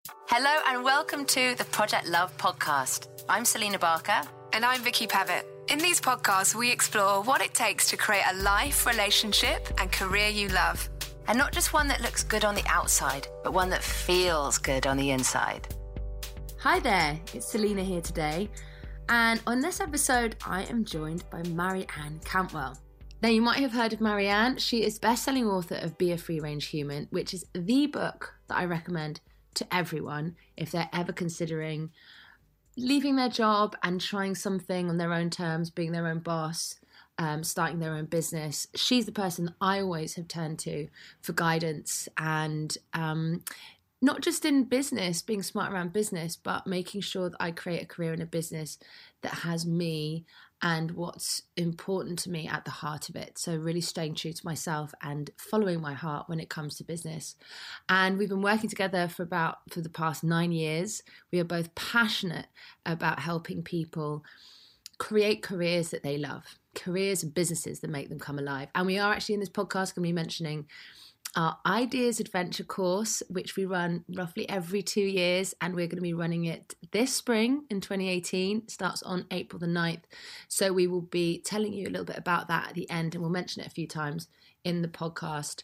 Hello and welcome to the Project Love podcast. I'm Selena Barker. And I'm Vicky Pavitt. In these podcasts, we explore what it takes to create a life, relationship and career you love. And not just one that looks good on the outside, but one that feels good on the inside. Hi there, it's Selena here today. And on this episode, I am joined by Marianne Cantwell. Now, you might have heard of Marianne. She is best-selling author of Be a Free Range Human, which is the book that I recommend to everyone if they're ever considering leaving their job and trying something on their own terms, being their own boss, starting their own business. She's the person that I always have turned to for guidance and not just in business, being smart around business, but making sure that I create a career in a business that has me and what's important to me at the heart of it. So really staying true to myself and following my heart when it comes to business. And we've been working together for the past 9 years. We are both passionate about helping people create careers that they love, careers and businesses that make them come alive. And we are actually in this podcast going to be mentioning our Ideas Adventure course, which we run roughly every 2 years, and we're going to be running it this spring in 2018. It starts on April the 9th. So we will be telling you a little bit about that at the end, and we'll mention it a few times in the podcast.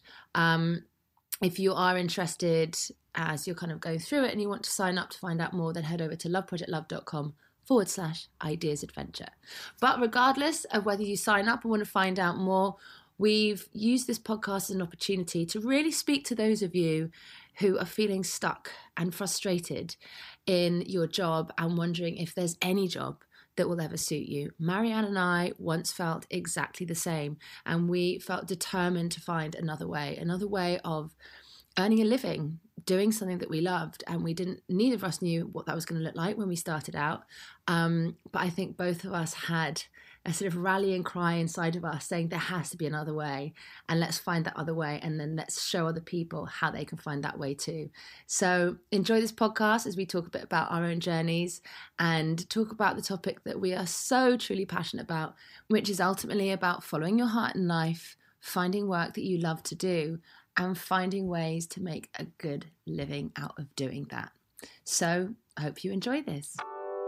If you are interested as you're kind of going through it and you want to sign up to find out more, then head over to loveprojectlove.com/Ideas Adventure. But regardless of whether you sign up or want to find out more, we've used this podcast as an opportunity to really speak to those of you who are feeling stuck and frustrated in your job and wondering if there's any job that will ever suit you. Marianne and I once felt exactly the same, and we felt determined to find another way of earning a living, doing something that we loved, and neither of us knew what that was going to look like when we started out. But I think both of us had a sort of rallying cry inside of us saying there has to be another way, and let's find that other way, and then let's show other people how they can find that way too. So enjoy this podcast as we talk a bit about our own journeys and talk about the topic that we are so truly passionate about, which is ultimately about following your heart in life, finding work that you love to do, and finding ways to make a good living out of doing that. So I hope you enjoy this.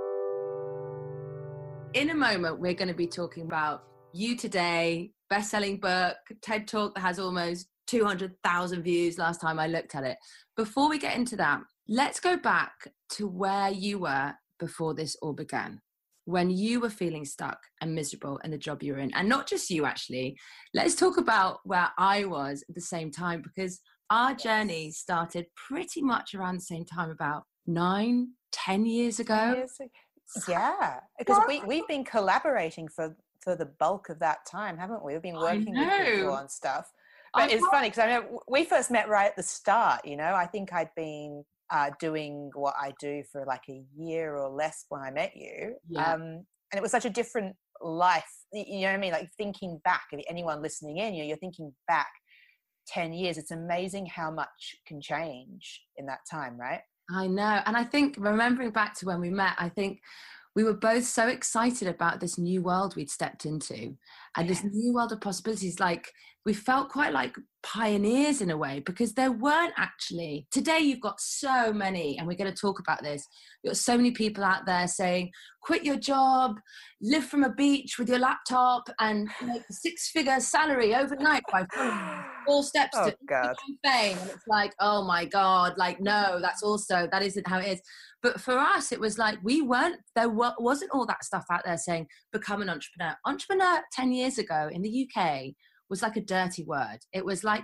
In a moment, we're going to be talking about You Today, best-selling book, TED Talk that has almost 200,000 views last time I looked at it. Before we get into that, let's go back to where you were before this all began, when you were feeling stuck and miserable in the job you were in. And not just you, actually. Let's talk about where I was at the same time, because our journey started pretty much around the same time, about 9-10 years ago. Yeah, because we've been collaborating for the bulk of that time, haven't we? We've been working with people on stuff. But it's funny because I know we first met right at the start, you know. I think I'd been doing what I do for like a year or less when I met you. Yeah. And it was such a different life, you know what I mean? Like thinking back, if anyone listening in, you're thinking back 10 years, it's amazing how much can change in that time, right? I know. And I think remembering back to when we met, I think we were both so excited about this new world we'd stepped into and this new world of possibilities. Like we felt quite like pioneers in a way, because there weren't actually. Today you've got so many, and we're going to talk about this. You've got so many people out there saying, quit your job, live from a beach with your laptop and make a 6-figure salary overnight by following 4 steps to fame. And it's like, oh my God, like, no, that isn't how it is. But for us, it was like there wasn't all that stuff out there saying, become an entrepreneur. Entrepreneur 10 years ago in the UK was like a dirty word. It was like,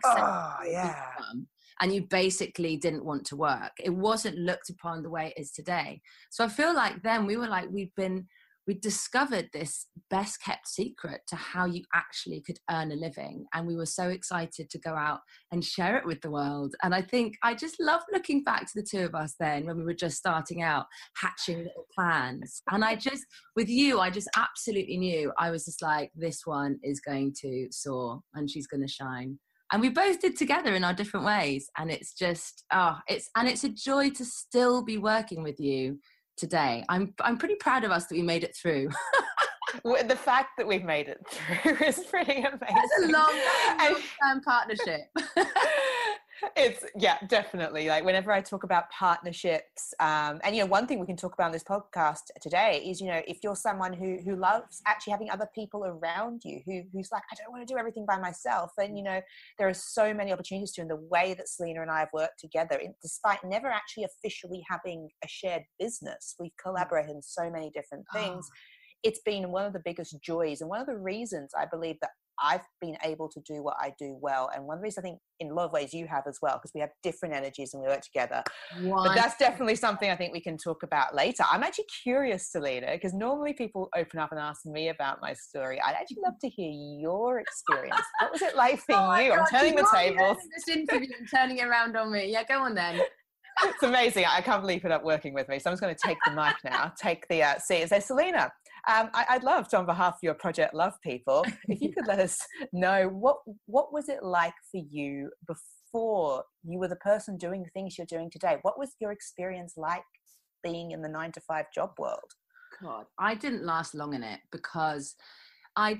and you basically didn't want to work. It wasn't looked upon the way it is today. So I feel like then we were like, we discovered this best kept secret to how you actually could earn a living. And we were so excited to go out and share it with the world. And I think I just love looking back to the two of us then when we were just starting out, hatching little plans. And with you, I just absolutely knew. I was just like, this one is going to soar and she's going to shine. And we both did together in our different ways. And it's just, it's a joy to still be working with you today. I'm pretty proud of us that we made it through. The fact that we've made it through is pretty amazing. It's a long-term partnership. Yeah, definitely. Like whenever I talk about partnerships, and one thing we can talk about on this podcast today is, if you're someone who loves actually having other people around you, who's like, I don't want to do everything by myself. And, there are so many opportunities to, in the way that Selena and I have worked together, despite never actually officially having a shared business, we've collaborated in so many different things. It's been one of the biggest joys and one of the reasons I believe that I've been able to do what I do well. And one reason I think in a lot of ways you have as well, because we have different energies and we work together. But that's definitely something I think we can talk about later. I'm actually curious, Selena, because normally people open up and ask me about my story. I'd actually love to hear your experience. What was it like for you? I'm turning the tables. This interview and turning it around on me. Yeah, go on then. It's amazing. I can't believe you put up working with me. So I'm just going to take the mic now, take the seat and say, Selena, I'd love to, on behalf of your Project Love people, if you could let us know what was it like for you before you were the person doing the things you're doing today? What was your experience like being in the 9-to-5 job world? God, I didn't last long in it because I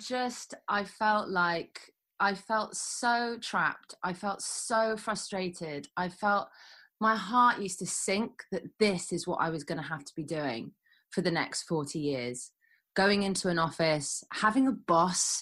felt so trapped. I felt so frustrated. I felt my heart used to sink that this is what I was going to have to be doing for the next 40 years. Going into an office, having a boss,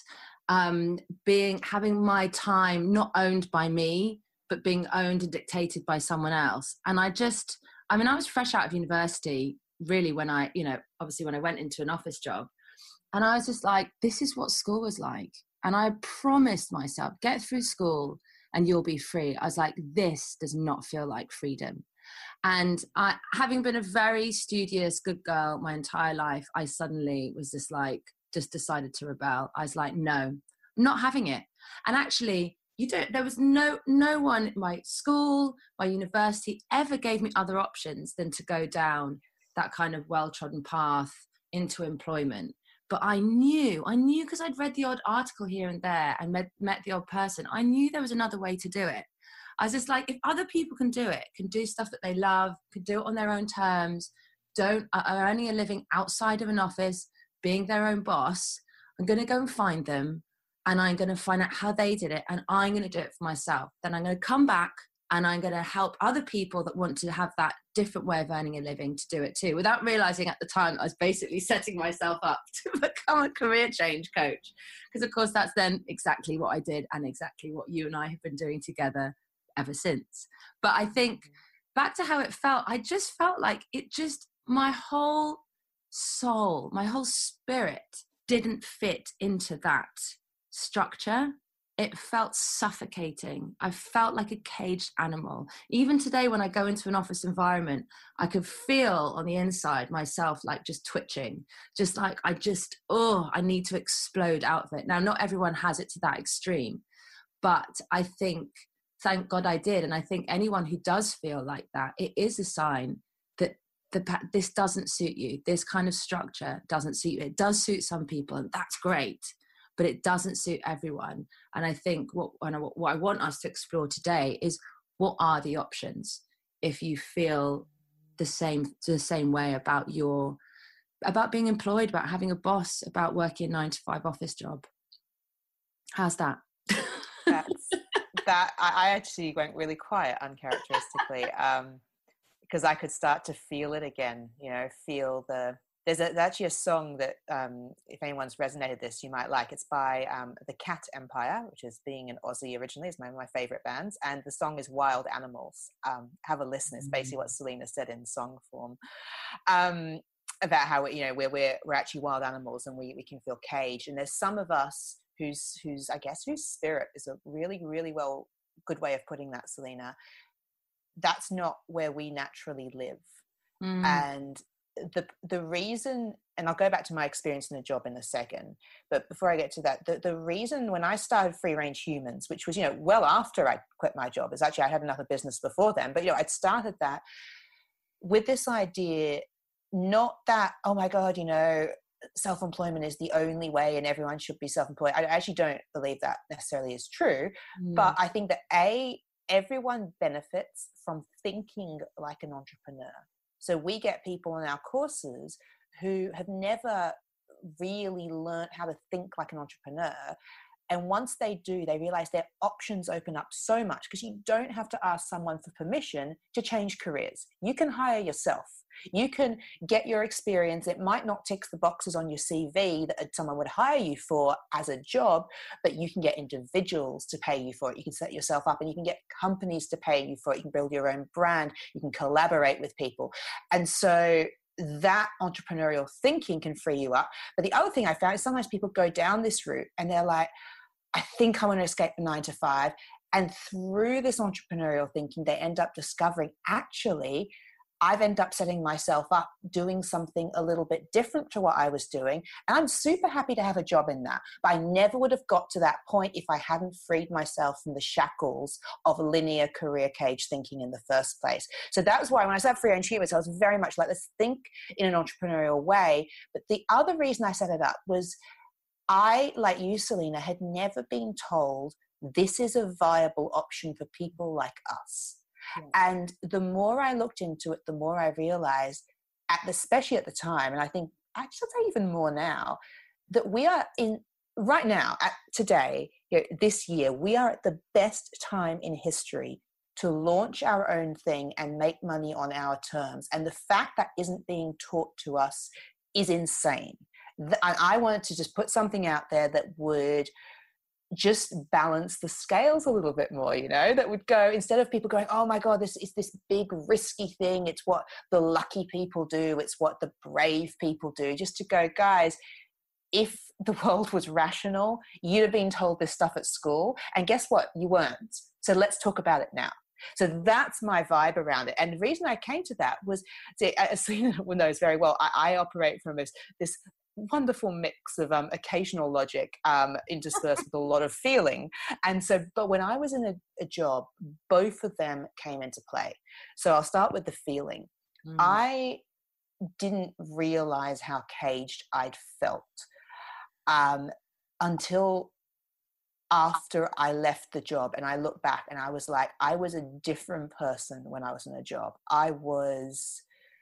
having my time not owned by me, but being owned and dictated by someone else. And I was fresh out of university, really, when obviously when I went into an office job. And I was just like, this is what school was like. And I promised myself, get through school and you'll be free. I was like, this does not feel like freedom. And having been a very studious, good girl my entire life, I suddenly was just decided to rebel. I was like, no, I'm not having it. And actually, there was no one in my school, my university ever gave me other options than to go down that kind of well-trodden path into employment. But I knew because I'd read the odd article here and there and met the odd person, I knew there was another way to do it. I was just like, if other people can do it, can do stuff that they love, can do it on their own terms, are earning a living outside of an office, being their own boss, I'm going to go and find them and I'm going to find out how they did it and I'm going to do it for myself. Then I'm going to come back and I'm going to help other people that want to have that different way of earning a living to do it too, without realizing at the time I was basically setting myself up to become a career change coach. Because of course that's then exactly what I did and exactly what you and I have been doing together ever since. But I think back to how it felt, I just felt like my whole soul, my whole spirit didn't fit into that structure. It felt suffocating. I felt like a caged animal. Even today, when I go into an office environment, I could feel on the inside myself like just twitching, just like I need to explode out of it. Now, not everyone has it to that extreme, but I think, thank God I did. And I think anyone who does feel like that, it is a sign that this doesn't suit you. This kind of structure doesn't suit you. It does suit some people, and that's great, but it doesn't suit everyone. And I think what I want us to explore today is, what are the options if you feel the same way about being employed, about having a boss, about working a 9-to-5 office job? How's that? I actually went really quiet uncharacteristically, because I could start to feel it again, there's actually a song that, if anyone's resonated this, you might like. It's by the Cat Empire, which is, being an Aussie originally, is one of my favorite bands. And the song is Wild Animals. Have a listen. It's basically what Selena said in song form, about how, we're actually wild animals and we can feel caged. And there's some of us whose spirit is a really, really good way of putting that, Selena. That's not where we naturally live. And the reason, and I'll go back to my experience in the job in a second, but before I get to that, the reason when I started Free Range Humans, which was, well after I quit my job, is actually I had another business before then, but, I'd started that with this idea, not that, oh my God, self-employment is the only way and everyone should be self-employed. I actually don't believe that necessarily is true, but I think that everyone benefits from thinking like an entrepreneur. So we get people in our courses who have never really learned how to think like an entrepreneur. And once they do, they realize their options open up so much, because you don't have to ask someone for permission to change careers. You can hire yourself. You can get your experience. It might not tick the boxes on your CV that someone would hire you for as a job, but you can get individuals to pay you for it. You can set yourself up, and you can get companies to pay you for it. You can build your own brand. You can collaborate with people. And so that entrepreneurial thinking can free you up. But the other thing I found is sometimes people go down this route and they're like, I think I want to escape the 9 to 5. And through this entrepreneurial thinking, they end up discovering, actually, I've ended up setting myself up doing something a little bit different to what I was doing. And I'm super happy to have a job in that. But I never would have got to that point if I hadn't freed myself from the shackles of linear career cage thinking in the first place. So that was why when I set up Free Range Humans, I was very much like, let's think in an entrepreneurial way. But the other reason I set it up was I, like you, Selena, had never been told this is a viable option for people like us. And the more I looked into it, the more I realized, especially at the time, and I think I should say even more now, that we are in right now, today, this year, we are at the best time in history to launch our own thing and make money on our terms. And the fact that isn't being taught to us is insane. I wanted to just put something out there that would just balance the scales a little bit more, that would go, instead of people going, oh my God, this is this big risky thing. It's what the lucky people do. It's what the brave people do. Just to go, guys, if the world was rational, you'd have been told this stuff at school. And guess what? You weren't. So let's talk about it now. So that's my vibe around it. And the reason I came to that was, as Selena knows very well, I operate from this wonderful mix of occasional logic interspersed with a lot of feeling. And so, but when I was in a job, both of them came into play. So I'll start with the feeling. I didn't realize how caged I'd felt until after I left the job, and I look back and I was like, I was a different person when I was in a job. I was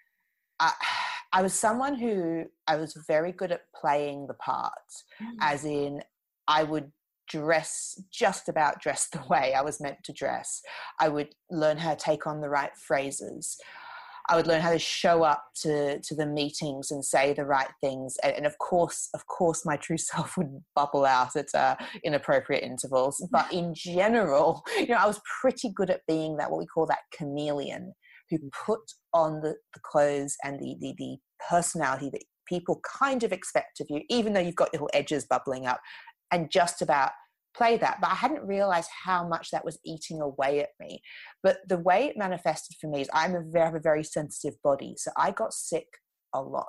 someone who I was very good at playing the part, as in I would just about dress the way I was meant to dress. I would learn how to take on the right phrases. I would learn how to show up to the meetings and say the right things. And of course, my true self would bubble out at inappropriate intervals. But in general, I was pretty good at being that, what we call that chameleon, who put on the clothes and the personality that people kind of expect of you, even though you've got little edges bubbling up, and just about play that. But I hadn't realized how much that was eating away at me. But the way it manifested for me is I have a very sensitive body. So I got sick a lot.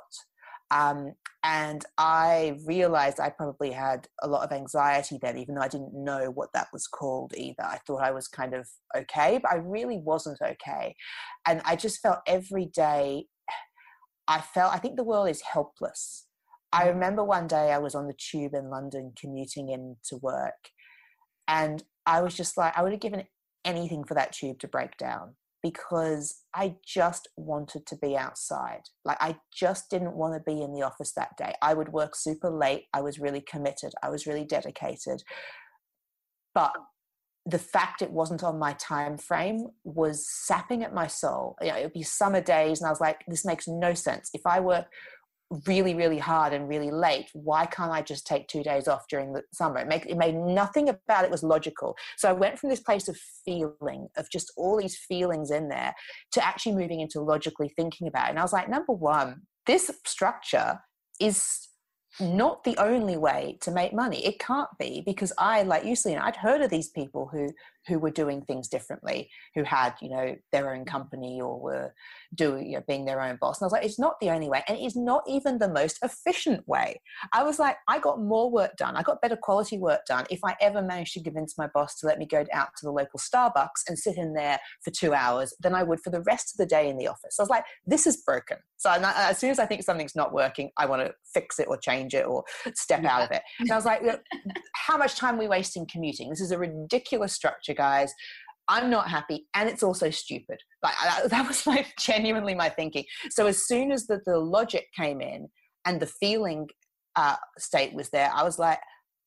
And I realized I probably had a lot of anxiety then, even though I didn't know what that was called either. I thought I was kind of okay, but I really wasn't okay. And I just felt every day, I think the world is helpless. I remember one day I was on the tube in London commuting into work, and I was just like, I would have given anything for that tube to break down, because I just wanted to be outside. Like, I just didn't want to be in the office that day. I would work super late. I was really committed. I was really dedicated. But the fact it wasn't on my time frame was sapping at my soul. It would be summer days, and I was like, this makes no sense. If I work really, really hard and really late, why can't I just take 2 days off during the summer? It made nothing about it was logical. So I went from this place of feeling, of just all these feelings in there, to actually moving into logically thinking about it. And I was like, number one, this structure is not the only way to make money. It can't be, because I, like you, Selena, I'd heard of these people who were doing things differently, who had, their own company or were doing, being their own boss. And I was like, it's not the only way. And it's not even the most efficient way. I was like, I got more work done. I got better quality work done if I ever managed to convince my boss to let me go out to the local Starbucks and sit in there for 2 hours than I would for the rest of the day in the office. So I was like, this is broken. So as soon as I think something's not working, I want to fix it or change it or step out of it. And I was like, how much time are we wasting commuting? This is a ridiculous structure, guys. I'm not happy, and it's also stupid. Like, that was genuinely my thinking. So as soon as the logic came in and the feeling state was there, I was like,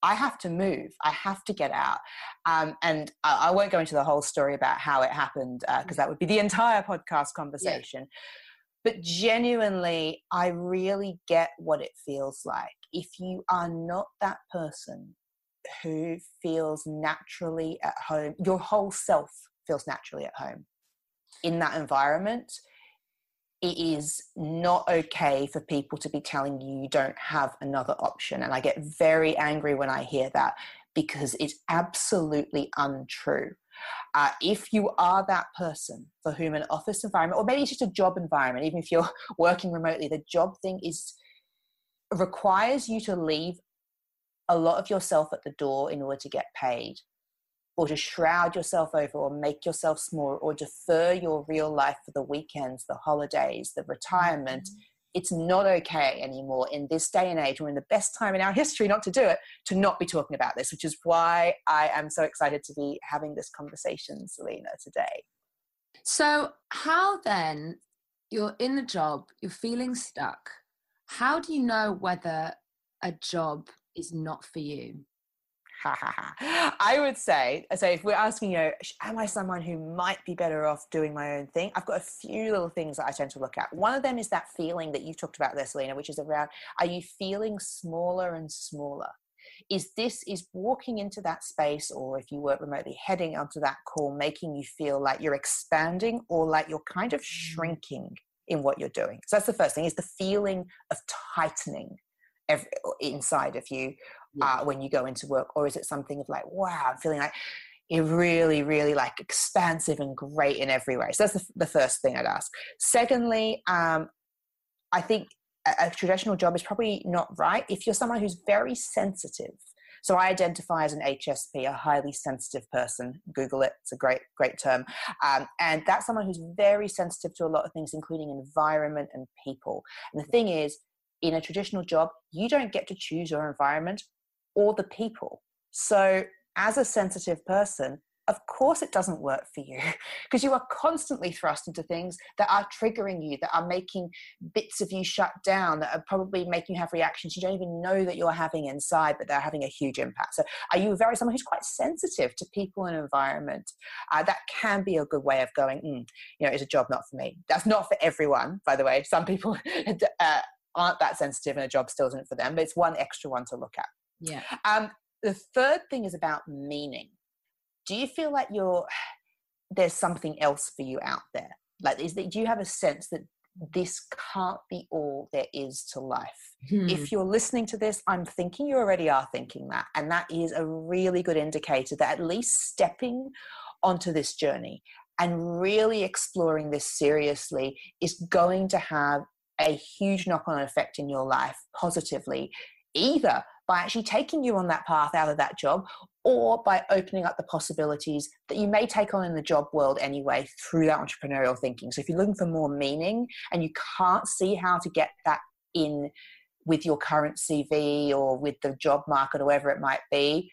I have to move. I have to get out. And I won't go into the whole story about how it happened, because that would be the entire podcast conversation. Yeah. But genuinely, I really get what it feels like. If you are not that person who feels naturally at home, your whole self feels naturally at home in that environment, it is not okay for people to be telling you you don't have another option. And I get very angry when I hear that, because it's absolutely untrue. If you are that person for whom an office environment, or maybe it's just a job environment, even if you're working remotely, the job thing requires you to leave a lot of yourself at the door in order to get paid, or to shroud yourself over, or make yourself smaller, or defer your real life for the weekends, the holidays, the retirement. It's not okay anymore in this day and age. We're in the best time in our history not to do it, to not be talking about this, which is why I am so excited to be having this conversation, Selena, today. So how then, you're in the job, you're feeling stuck. How do you know whether a job is not for you? I would say, so if we're asking, am I someone who might be better off doing my own thing? I've got a few little things that I tend to look at. One of them is that feeling that you've talked about there, Selena, which is around, are you feeling smaller and smaller? Is walking into that space, or if you work remotely, heading onto that call, making you feel like you're expanding or like you're kind of shrinking in what you're doing? So that's the first thing, is the feeling of tightening inside of you when you go into work? Or is it something of like, wow, I'm feeling like you're really, really like expansive and great in every way? So that's the first thing I'd ask. Secondly, I think a traditional job is probably not right if you're someone who's very sensitive. So I identify as an HSP, a highly sensitive person. Google it. It's a great term. And that's someone who's very sensitive to a lot of things, including environment and people. And the thing is, in a traditional job, you don't get to choose your environment or the people. So as a sensitive person, of course it doesn't work for you, because you are constantly thrust into things that are triggering you, that are making bits of you shut down, that are probably making you have reactions you don't even know that you're having inside, but they're having a huge impact. So are you someone who's quite sensitive to people and environment? That can be a good way of going, it's a job not for me. That's not for everyone, by the way. Some people aren't that sensitive and a job still isn't for them, but it's one extra one to look at. Yeah. The third thing is about meaning. Do you feel like there's something else for you out there? Like, do you have a sense that this can't be all there is to life? If you're listening to this, I'm thinking you already are thinking that. And that is a really good indicator that at least stepping onto this journey and really exploring this seriously is going to have a huge knock-on effect in your life positively, either by actually taking you on that path out of that job, or by opening up the possibilities that you may take on in the job world anyway through that entrepreneurial thinking. So if you're looking for more meaning and you can't see how to get that in with your current CV or with the job market or whatever it might be,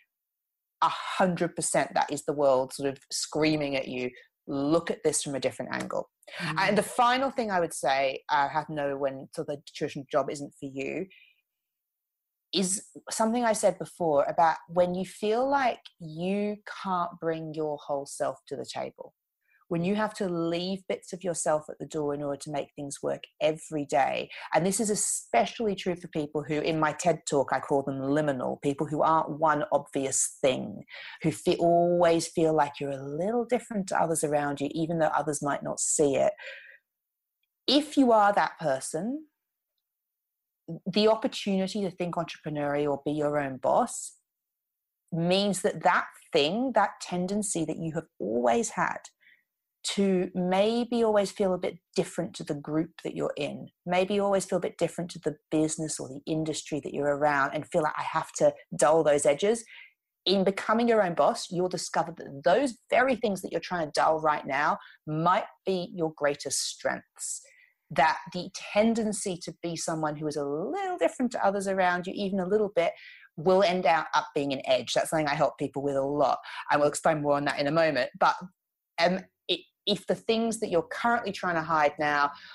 100% that is the world sort of screaming at you, look at this from a different angle. And the final thing I would say, how to know when the traditional job isn't for you, is something I said before about when you feel like you can't bring your whole self to the table, when you have to leave bits of yourself at the door in order to make things work every day. And this is especially true for people who, in my TED talk, I call them liminal, people who aren't one obvious thing, who always feel like you're a little different to others around you, even though others might not see it. If you are that person, the opportunity to think entrepreneurial or be your own boss means that thing, that tendency that you have always had to maybe always feel a bit different to the group that you're in, maybe always feel a bit different to the business or the industry that you're around, and feel like I have to dull those edges. In becoming your own boss, you'll discover that those very things that you're trying to dull right now might be your greatest strengths. That the tendency to be someone who is a little different to others around you, even a little bit, will end up being an edge. That's something I help people with a lot. And we'll explain more on that in a moment. But if the things that you're currently trying to hide now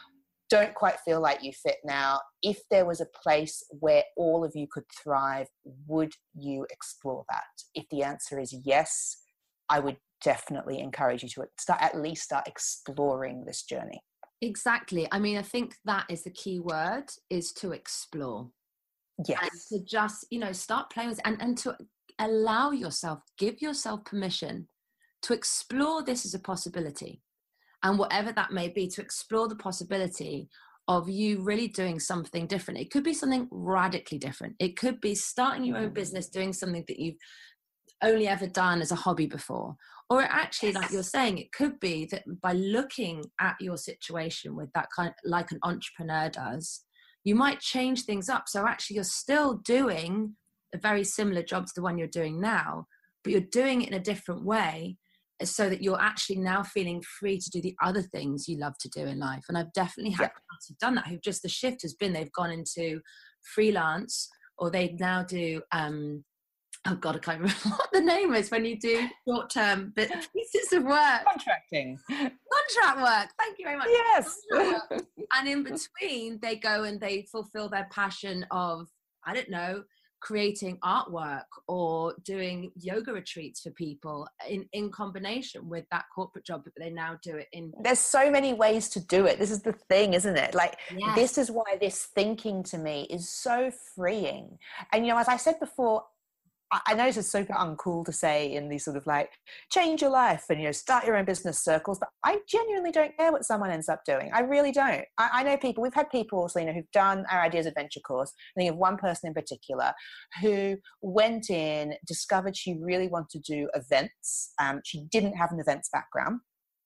don't quite feel like you fit now. If there was a place where all of you could thrive, would you explore that? If the answer is yes, I would definitely encourage you to at least start exploring this journey. Exactly. I mean, I think that is the key word, is to explore. Yes. And to just, start playing with it, and to allow yourself, give yourself permission to explore this as a possibility. And whatever that may be, to explore the possibility of you really doing something different. It could be something radically different. It could be starting your own business, doing something that you've only ever done as a hobby before. Or actually, like you're saying, it could be that by looking at your situation with that kind of, like an entrepreneur does, you might change things up. So actually you're still doing a very similar job to the one you're doing now, but you're doing it in a different way, so that you're actually now feeling free to do the other things you love to do in life. And I've definitely had clients who've done that, who've just, the shift has been, they've gone into freelance, or they now do, oh God, I can't remember what the name is when you do short-term pieces of work. Contract work. Thank you very much. Yes. And in between, they go and they fulfill their passion of, I don't know, creating artwork or doing yoga retreats for people in combination with that corporate job, but they now do it in. There's so many ways to do it. This is the thing, isn't it? Like, This is why this thinking to me is so freeing. And, as I said before, I know this is super uncool to say in these sort of like change your life and, start your own business circles, but I genuinely don't care what someone ends up doing. I really don't. I know people, we've had people, Selena, who've done our Ideas Adventure course. I think of one person in particular who went in, discovered she really wanted to do events. She didn't have an events background.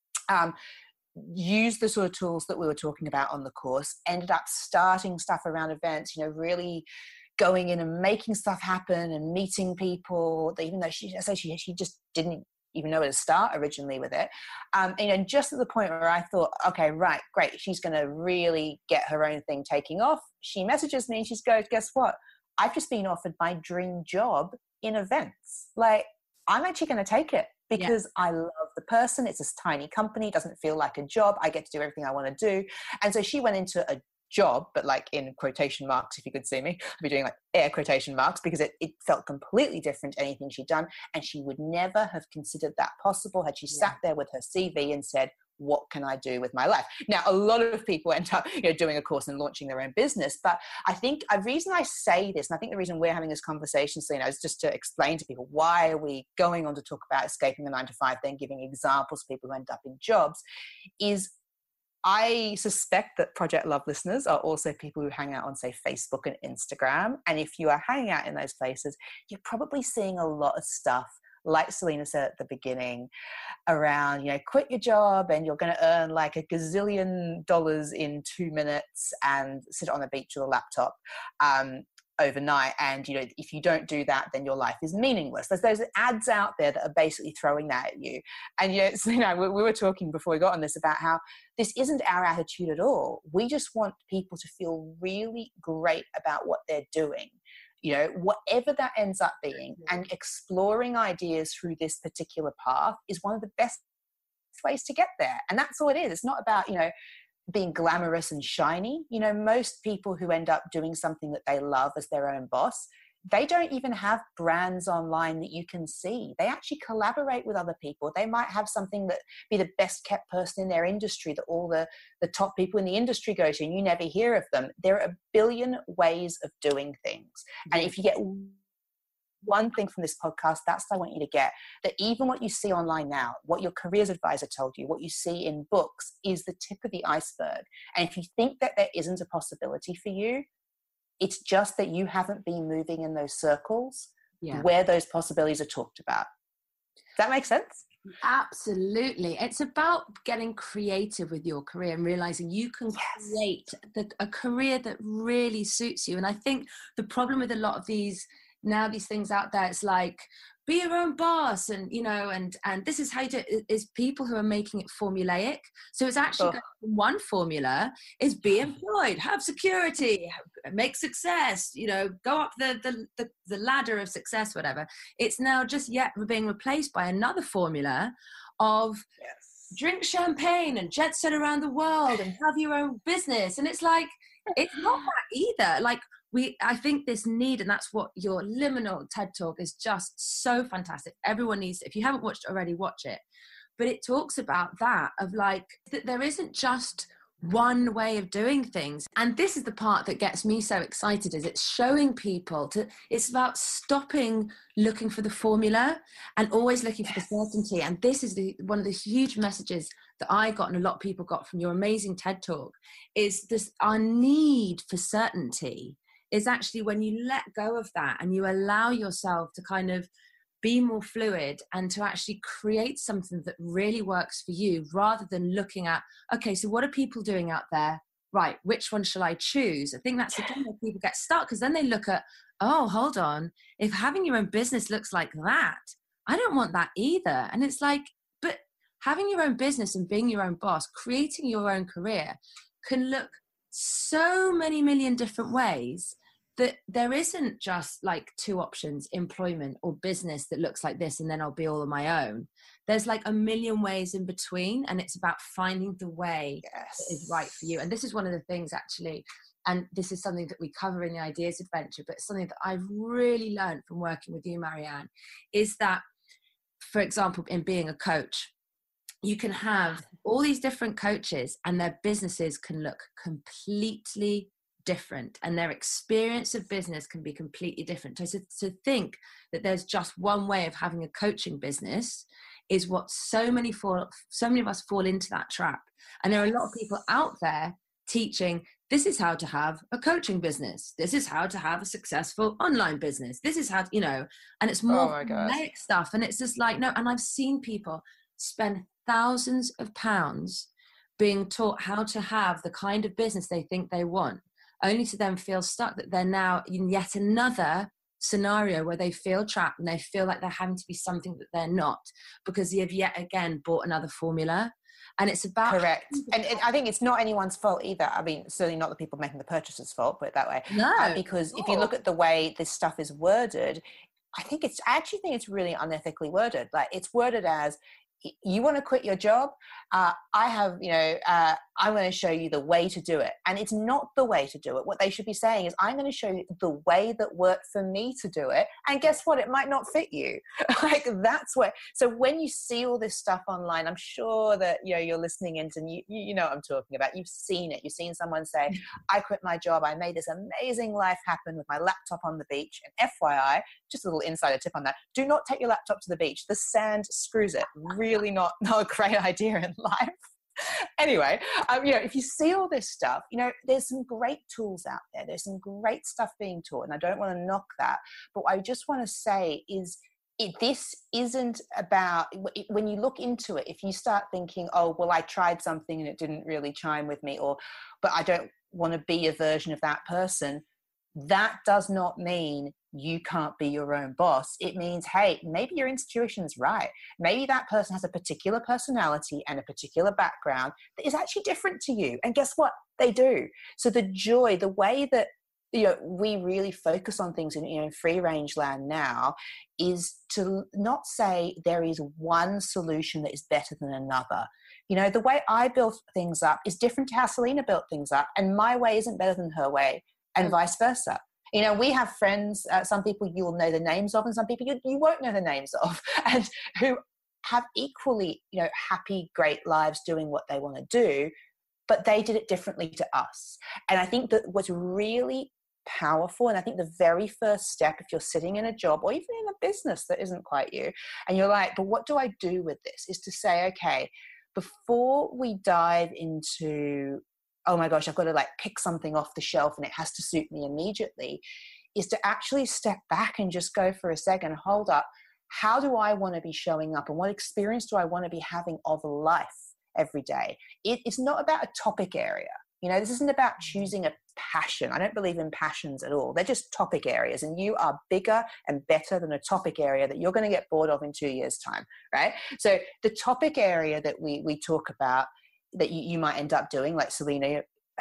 Used the sort of tools that we were talking about on the course, ended up starting stuff around events, really going in and making stuff happen and meeting people, even though she just didn't even know where to start originally with it. And just at the point where I thought, okay, right, great, she's going to really get her own thing taking off, she messages me and she goes, guess what? I've just been offered my dream job in events. Like, I'm actually going to take it because I love the person. It's this tiny company. It doesn't feel like a job. I get to do everything I want to do. And so she went into a job, but like in quotation marks, if you could see me, I'd be doing like air quotation marks, because it felt completely different to anything she'd done. And she would never have considered that possible had she sat there with her CV and said, what can I do with my life? Now, a lot of people end up, doing a course and launching their own business. But I think a reason I say this, and I think the reason we're having this conversation, Selena, is just to explain to people, why are we going on to talk about escaping the 9-to-5, then giving examples of people who end up in jobs, is I suspect that Project Love listeners are also people who hang out on, say, Facebook and Instagram. And if you are hanging out in those places, you're probably seeing a lot of stuff, like Selena said at the beginning, around, quit your job and you're going to earn like $1 gazillion in 2 minutes and sit on the beach with a laptop overnight. And, if you don't do that, then your life is meaningless. There's those ads out there that are basically throwing that at you. And, Selena, we were talking before we got on this about how this isn't our attitude at all. We just want people to feel really great about what they're doing, whatever that ends up being. And exploring ideas through this particular path is one of the best ways to get there. And that's all it is. It's not about, being glamorous and shiny. Most people who end up doing something that they love as their own boss, they don't even have brands online that you can see. They actually collaborate with other people. They might have something that be the best kept person in their industry that all the top people in the industry go to, and you never hear of them. There are a billion ways of doing things. And if you get one thing from this podcast, that's what I want you to get, that even what you see online now, what your careers advisor told you, what you see in books, is the tip of the iceberg. And if you think that there isn't a possibility for you, it's just that you haven't been moving in those circles where those possibilities are talked about. Does that make sense? Absolutely. It's about getting creative with your career and realizing you can create a career that really suits you. And I think the problem with a lot of these things out there, it's like, be your own boss, and and this is how you do it, is people who are making it formulaic. So it's actually one formula is be employed, have security, make success, go up the ladder of success, whatever. It's now just being replaced by another formula of drink champagne and jet set around the world and have your own business. And it's like, it's not that either. Like, I think this need, and that's what your Liminal TED Talk is, just so fantastic. Everyone needs to, if you haven't watched it already, watch it. But it talks about that, of like, that there isn't just one way of doing things. And this is the part that gets me so excited, is it's showing people it's about stopping looking for the formula and always looking for the certainty. And this is one of the huge messages that I got, and a lot of people got from your amazing TED Talk, is this, our need for certainty is actually when you let go of that and you allow yourself to kind of be more fluid and to actually create something that really works for you, rather than looking at, okay, so what are people doing out there? Right, which one shall I choose? I think that's again where people get stuck, because then they look at, oh, hold on, if having your own business looks like that, I don't want that either. And it's like, but having your own business and being your own boss, creating your own career, can look so many million different ways, that there isn't just like two options, employment or business, that looks like this and then I'll be all on my own. There's like a million ways in between, and it's about finding the way that is right for you. And this is one of the things actually, and this is something that we cover in the Ideas Adventure, but something that I've really learned from working with you, Marianne, is that, for example, in being a coach, you can have all these different coaches and their businesses can look completely different, and their experience of business can be completely different. So to think that there's just one way of having a coaching business is what so many of us fall into that trap. And there are a lot of people out there teaching, this is how to have a coaching business, this is how to have a successful online business, this is how, and it's more formulaic stuff. And it's just like, no. And I've seen people spend thousands of pounds being taught how to have the kind of business they think they want, only to then feel stuck, that they're now in yet another scenario where they feel trapped and they feel like they're having to be something that they're not, because they've yet again bought another formula. And it's about... Correct. And I think it's not anyone's fault either. I mean, certainly not the people making the purchases' fault, put it that way. No. Because if you look at the way this stuff is worded, I actually think it's really unethically worded. Like, it's worded as, you want to quit your job? I'm going to show you the way to do it. And it's not the way to do it. What they should be saying is, I'm going to show you the way that worked for me to do it. And guess what? It might not fit you. Like, that's where, so when you see all this stuff online, I'm sure that, you're listening in and you know what I'm talking about. You've seen it. You've seen someone say, I quit my job. I made this amazing life happen with my laptop on the beach. And FYI, just a little insider tip on that, do not take your laptop to the beach. The sand screws it. Really not a great idea in life. Anyway, if you see all this stuff, there's some great tools out there. There's some great stuff being taught, and I don't want to knock that. But what I just want to say is, this isn't about, when you look into it, if you start thinking, oh, well, I tried something and it didn't really chime with me, but I don't want to be a version of that person, that does not mean you can't be your own boss. It means, hey, maybe your intuition's right. Maybe that person has a particular personality and a particular background that is actually different to you. And guess what? They do. So the joy, the way that we really focus on things in free range land now, is to not say there is one solution that is better than another. The way I built things up is different to how Selena built things up, and my way isn't better than her way, and vice versa. We have friends, some people you'll know the names of, and some people you won't know the names of, and who have equally, happy, great lives doing what they want to do, but they did it differently to us. And I think that what's really powerful, and I think the very first step, if you're sitting in a job or even in a business that isn't quite you, and you're like, but what do I do with this, is to say, okay, before we dive into, oh my gosh, I've got to pick something off the shelf and it has to suit me immediately, is to actually step back and just go for a second, hold up, how do I want to be showing up, and what experience do I want to be having of life every day? It's not about a topic area. This isn't about choosing a passion. I don't believe in passions at all. They're just topic areas, and you are bigger and better than a topic area that you're going to get bored of in 2 years' time, right? So the topic area that we talk about, that you might end up doing, like Selena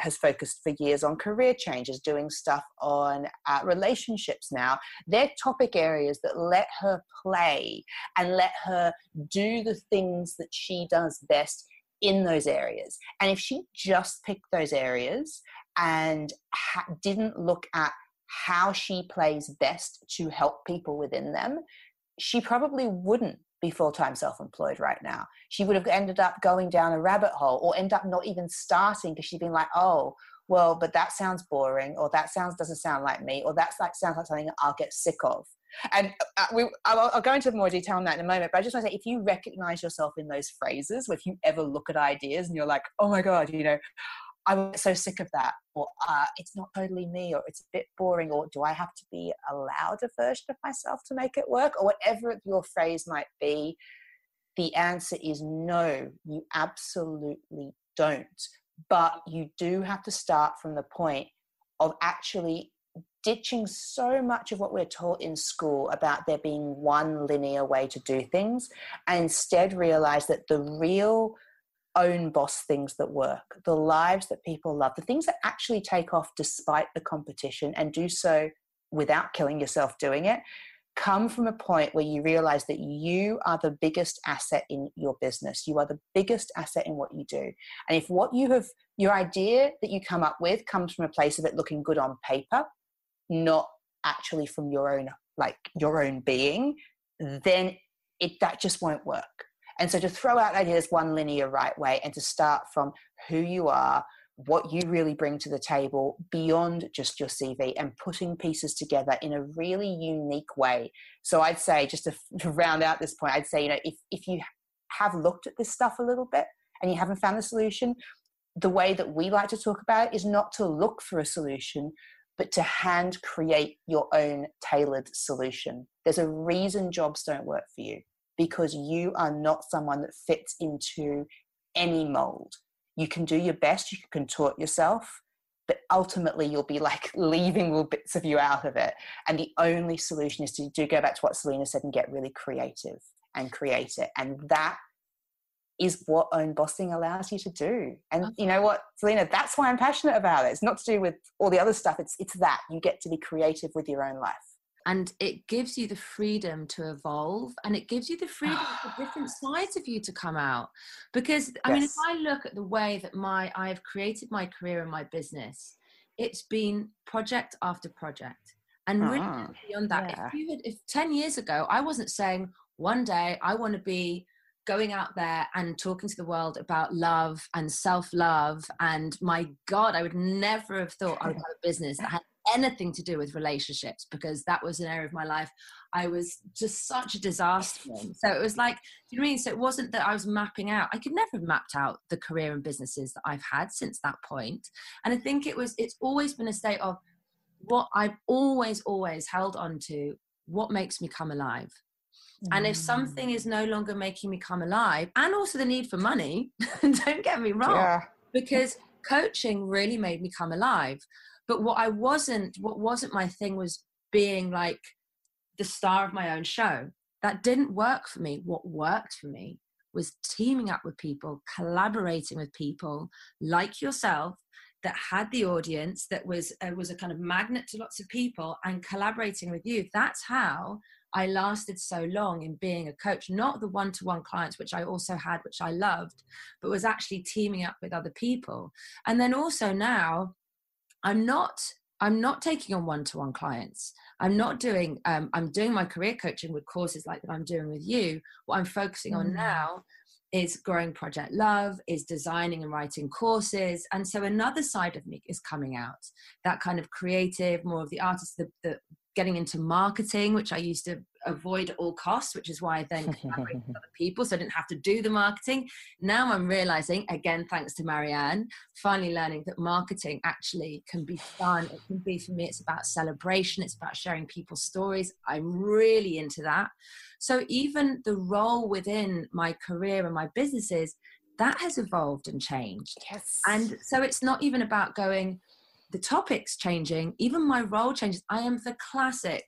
has focused for years on career changes, doing stuff on relationships now. They're topic areas that let her play and let her do the things that she does best in those areas. And if she just picked those areas and didn't look at how she plays best to help people within them, she probably wouldn't be full-time self-employed right now. She would have ended up going down a rabbit hole, or end up not even starting, because she'd been like, oh, well, but that sounds boring, or that doesn't sound like me, or sounds like something I'll get sick of. And I'll go into more detail on that in a moment, but I just want to say, if you recognize yourself in those phrases, or if you ever look at ideas and you're like, oh my God, you know, I'm so sick of that, or it's not totally me, or it's a bit boring, or do I have to be a louder version of myself to make it work, or whatever your phrase might be, the answer is no, you absolutely don't. But you do have to start from the point of actually ditching so much of what we're taught in school about there being one linear way to do things, and instead realize that the real own boss things that work, the lives that people love, the things that actually take off despite the competition and do so without killing yourself doing it, come from a point where you realize that you are the biggest asset in your business. You are the biggest asset in what you do. And if your idea that you come up with comes from a place of it looking good on paper, not actually from your own being, then that just won't work. And so to throw out ideas one linear right way, and to start from who you are, what you really bring to the table beyond just your CV, and putting pieces together in a really unique way. So I'd say, just to round out this point, I'd say, you know, if you have looked at this stuff a little bit and you haven't found the solution, the way that we like to talk about it is not to look for a solution, but to hand create your own tailored solution. There's a reason jobs don't work for you, because you are not someone that fits into any mold. You can do your best, you can contort yourself, but ultimately you'll be like leaving little bits of you out of it. And the only solution is to go back to what Selena said and get really creative and create it. And that is what own bossing allows you to do. And you know what, Selena, that's why I'm passionate about it. It's not to do with all the other stuff. It's that you get to be creative with your own life. And it gives you the freedom to evolve, and it gives you the freedom for different sides of you to come out. Because, I mean, if I look at the way that I've created my career and my business, it's been project after project. And really beyond that, if 10 years ago, I wasn't saying one day I want to be going out there and talking to the world about love and self-love. And my God, I would never have thought I would have a business that had anything to do with relationships, because that was an area of my life I was just such a disaster in. So it was like, do you know what I mean? So it wasn't that I was mapping out. I could never have mapped out the career and businesses that I've had since that point. And I think it's always been a state of what I've always held on to, what makes me come alive. And if something is no longer making me come alive, and also the need for money, don't get me wrong, because coaching really made me come alive. But what wasn't my thing was being like the star of my own show. That didn't work for me. What worked for me was teaming up with people, collaborating with people like yourself that had the audience, that was a kind of magnet to lots of people, and collaborating with you. That's how I lasted so long in being a coach, not the one-to-one clients, which I also had, which I loved, but was actually teaming up with other people. And then also now, I'm not taking on one-to-one clients. I'm doing my career coaching with courses like that I'm doing with you. What I'm focusing on now is growing Project Love, is designing and writing courses. And so another side of me is coming out, that kind of creative, more of the artist, the getting into marketing, which I used to avoid at all costs, which is why I then collaborated with other people, so I didn't have to do the marketing. Now I'm realizing, again, thanks to Marianne, finally learning that marketing actually can be fun. It can be, for me, it's about celebration. It's about sharing people's stories. I'm really into that. So even the role within my career and my businesses, that has evolved and changed. Yes. And so it's not even about going, the topic's changing, even my role changes. I am the classic,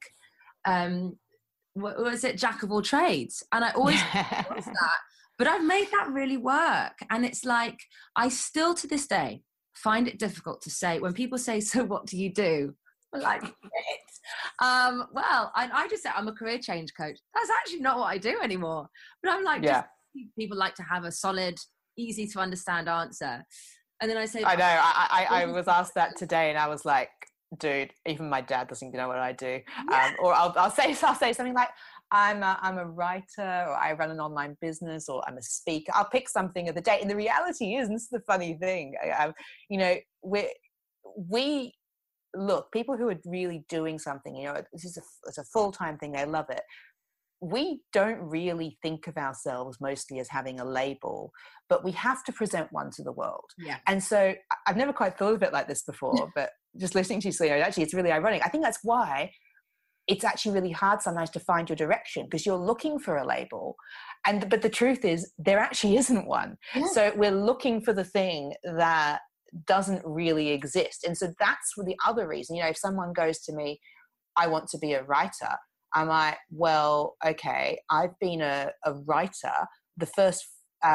what was it, jack of all trades. And I always that, but I've made that really work. And it's like, I still to this day, find it difficult to say when people say, so what do you do? I'm like, well, I just say I'm a career change coach. That's actually not what I do anymore. But I'm like, just people like to have a solid, easy to understand answer. And then I say, I know, I was asked that today, and I was like, dude, even my dad doesn't know what I do. Or I'll say something like, I'm a writer, or I run an online business, or I'm a speaker. I'll pick something of the day. And the reality is, and this is the funny thing, you know, we look, people who are really doing something, you know, it's a full-time thing, they love it. We don't really think of ourselves mostly as having a label, but we have to present one to the world. Yeah. And so I've never quite thought of it like this before, but just listening to you, Selena, actually, it's really ironic. I think that's why it's actually really hard sometimes to find your direction, because you're looking for a label. But the truth is, there actually isn't one. Yeah. So we're looking for the thing that doesn't really exist. And so that's the other reason, you know, if someone goes to me, I want to be a writer, I'm like, well, okay, I've been a writer. The first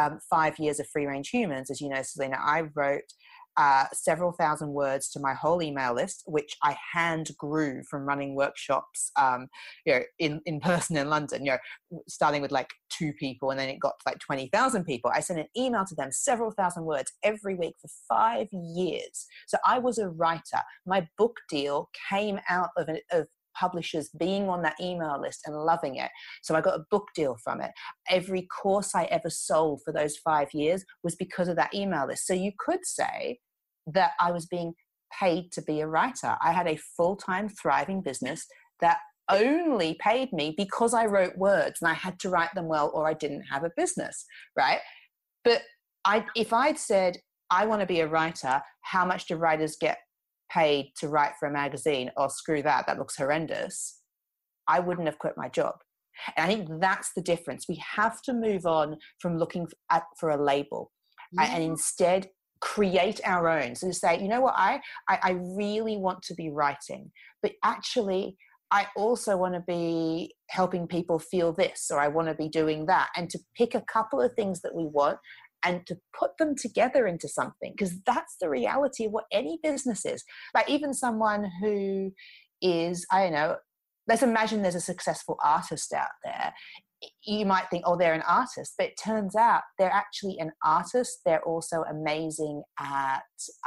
5 years of Free Range Humans, as you know, Selena, I wrote several thousand words to my whole email list, which I hand grew from running workshops, you know, in person in London, you know, starting with like 2 people, and then it got to like 20,000 people. I sent an email to them, several thousand words every week for 5 years. So I was a writer. My book deal came out of publishers being on that email list and loving it. So I got a book deal from it. Every course I ever sold for those 5 years was because of that email list. So you could say that I was being paid to be a writer. I had a full-time thriving business that only paid me because I wrote words, and I had to write them well or I didn't have a business, right? But if I'd said, I want to be a writer, how much do writers get paid to write for a magazine? Or screw that, that looks horrendous, I wouldn't have quit my job. And I think that's the difference. We have to move on from looking for a label, and instead create our own. So to say, you know what, I really want to be writing, but actually I also want to be helping people feel this, or I want to be doing that, and to pick a couple of things that we want and to put them together into something, because that's the reality of what any business is. Like even someone who is, I don't know, let's imagine there's a successful artist out there. You might think, oh, they're an artist, but it turns out they're actually an artist. They're also amazing at,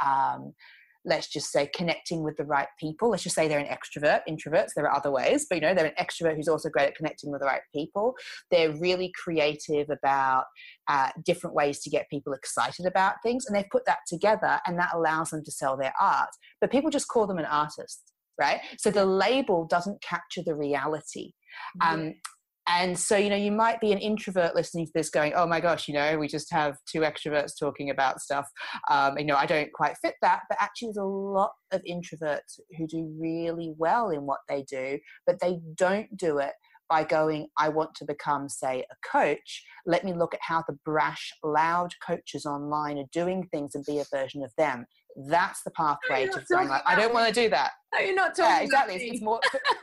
let's just say, connecting with the right people. Let's just say they're an extrovert. Introverts, there are other ways, but you know, they're an extrovert who's also great at connecting with the right people. They're really creative about different ways to get people excited about things, and they've put that together, and that allows them to sell their art. But people just call them an artist, right? So the label doesn't capture the reality. And so, you know, you might be an introvert listening to this going, oh my gosh, you know, we just have 2 extroverts talking about stuff. You know, I don't quite fit that. But actually there's a lot of introverts who do really well in what they do, but they don't do it by going, I want to become, say, a coach. Let me look at how the brash, loud coaches online are doing things and be a version of them. That's the pathway to going like, I don't want to do that. No, you're not talking exactly. It's more...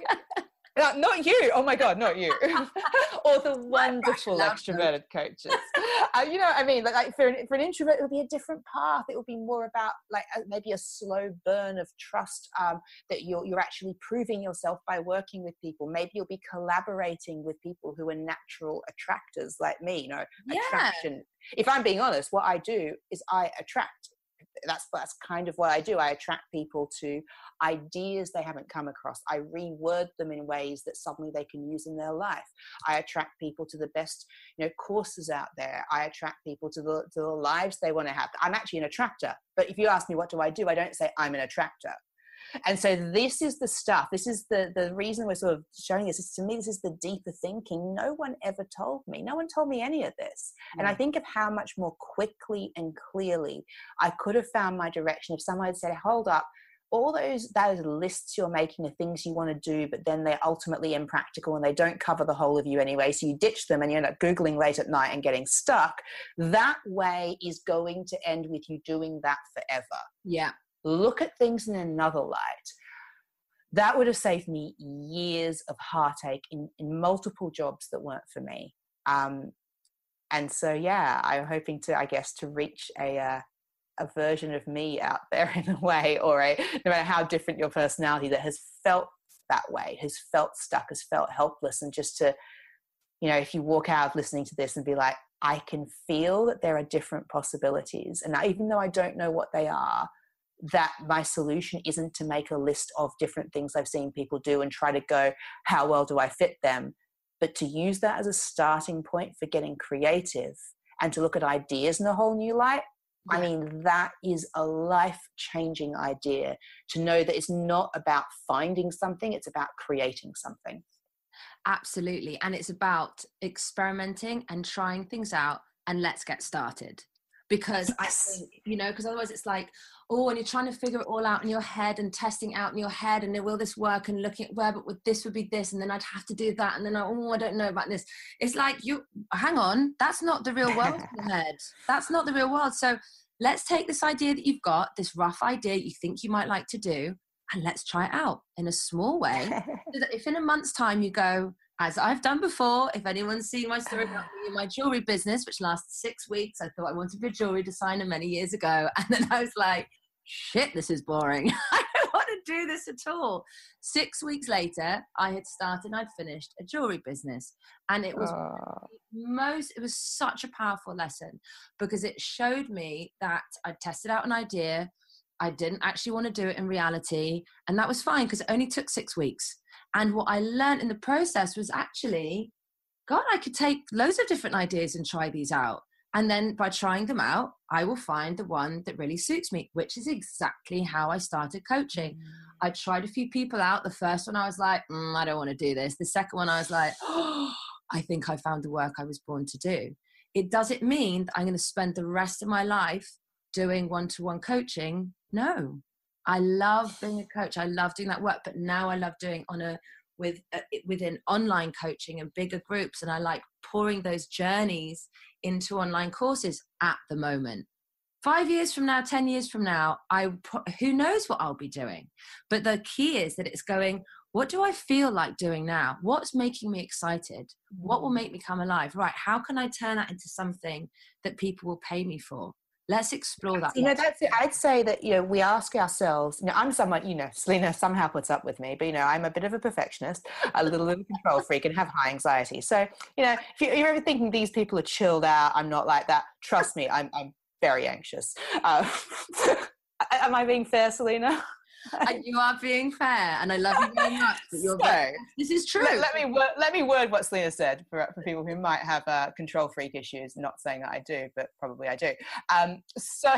Not you. Oh my God, not you. Or the wonderful extroverted coaches. You know what I mean? Like for an introvert, it would be a different path. It would be more about like maybe a slow burn of trust, that you're actually proving yourself by working with people. Maybe you'll be collaborating with people who are natural attractors like me. You know, attraction. If I'm being honest, what I do is I attract. That's kind of what I do. I attract people to ideas they haven't come across. I reword them in ways that suddenly they can use in their life. I attract people to the best, you know, courses out there. I attract people to the lives they want to have. I'm actually an attractor. But if you ask me what do, I don't say I'm an attractor. And so this is the stuff, this is the reason we're sort of showing this. To me, this is the deeper thinking. No one ever told me. No one told me any of this. And I think of how much more quickly and clearly I could have found my direction if someone had said, hold up, all those lists you're making are things you want to do, but then they're ultimately impractical and they don't cover the whole of you anyway. So you ditch them and you end up Googling late at night and getting stuck. That way is going to end with you doing that forever. Yeah. Look at things in another light. That would have saved me years of heartache in multiple jobs that weren't for me. And so, yeah, I'm hoping to, I guess, to reach a a version of me out there in a way, or no matter how different your personality, that has felt that way, has felt stuck, has felt helpless. And just to, if you walk out of listening to this and be like, I can feel that there are different possibilities. And even though I don't know what they are, that my solution isn't to make a list of different things I've seen people do and try to go, how well do I fit them? But to use that as a starting point for getting creative and to look at ideas in a whole new light. Yeah. I mean, that is a life-changing idea, to know that it's not about finding something, it's about creating something. Absolutely. And it's about experimenting and trying things out, and let's get started. Because yes. I think, because otherwise it's like, and you're trying to figure it all out in your head and testing out in your head, and then will this work, and looking at where, but with this would be this, and then I'd have to do that, and then I don't know about this. It's like, hang on, that's not the real world in your head. That's not the real world. So let's take this idea that you've got, this rough idea you think you might like to do, and let's try it out in a small way. So that if in a month's time you go, as I've done before, if anyone's seen my story about me in my jewelry business, which lasted 6 weeks, I thought I wanted to be a jewelry designer many years ago. And then I was like, shit, this is boring. I don't want to do this at all. 6 weeks later, I had started and I'd finished a jewelry business. And it was it was such a powerful lesson, because it showed me that I'd tested out an idea. I didn't actually want to do it in reality. And that was fine, because it only took 6 weeks. And what I learned in the process was actually, God, I could take loads of different ideas and try these out. And then by trying them out, I will find the one that really suits me, which is exactly how I started coaching. I tried a few people out. The first one, I was like, I don't want to do this. The second one, I was like, I think I found the work I was born to do. Does it mean that I'm going to spend the rest of my life doing one-to-one coaching? No. I love being a coach. I love doing that work, but now I love doing within online coaching and bigger groups. And I like pouring those journeys into online courses at the moment. 5 years from now, 10 years from now, who knows what I'll be doing? But the key is that it's going, what do I feel like doing now? What's making me excited? What will make me come alive? Right. How can I turn that into something that people will pay me for? Let's explore that. That's it. I'd say that, we ask ourselves, I'm someone, Selena somehow puts up with me, but, I'm a bit of a perfectionist, a little bit of a control freak, and have high anxiety. So, if you're ever thinking these people are chilled out, I'm not like that. Trust me, I'm very anxious. Am I being fair, Selena? You are being fair, and I love you very much. This is true. Let me word what Selena said for people who might have control freak issues. Not saying that I do, but probably I do. So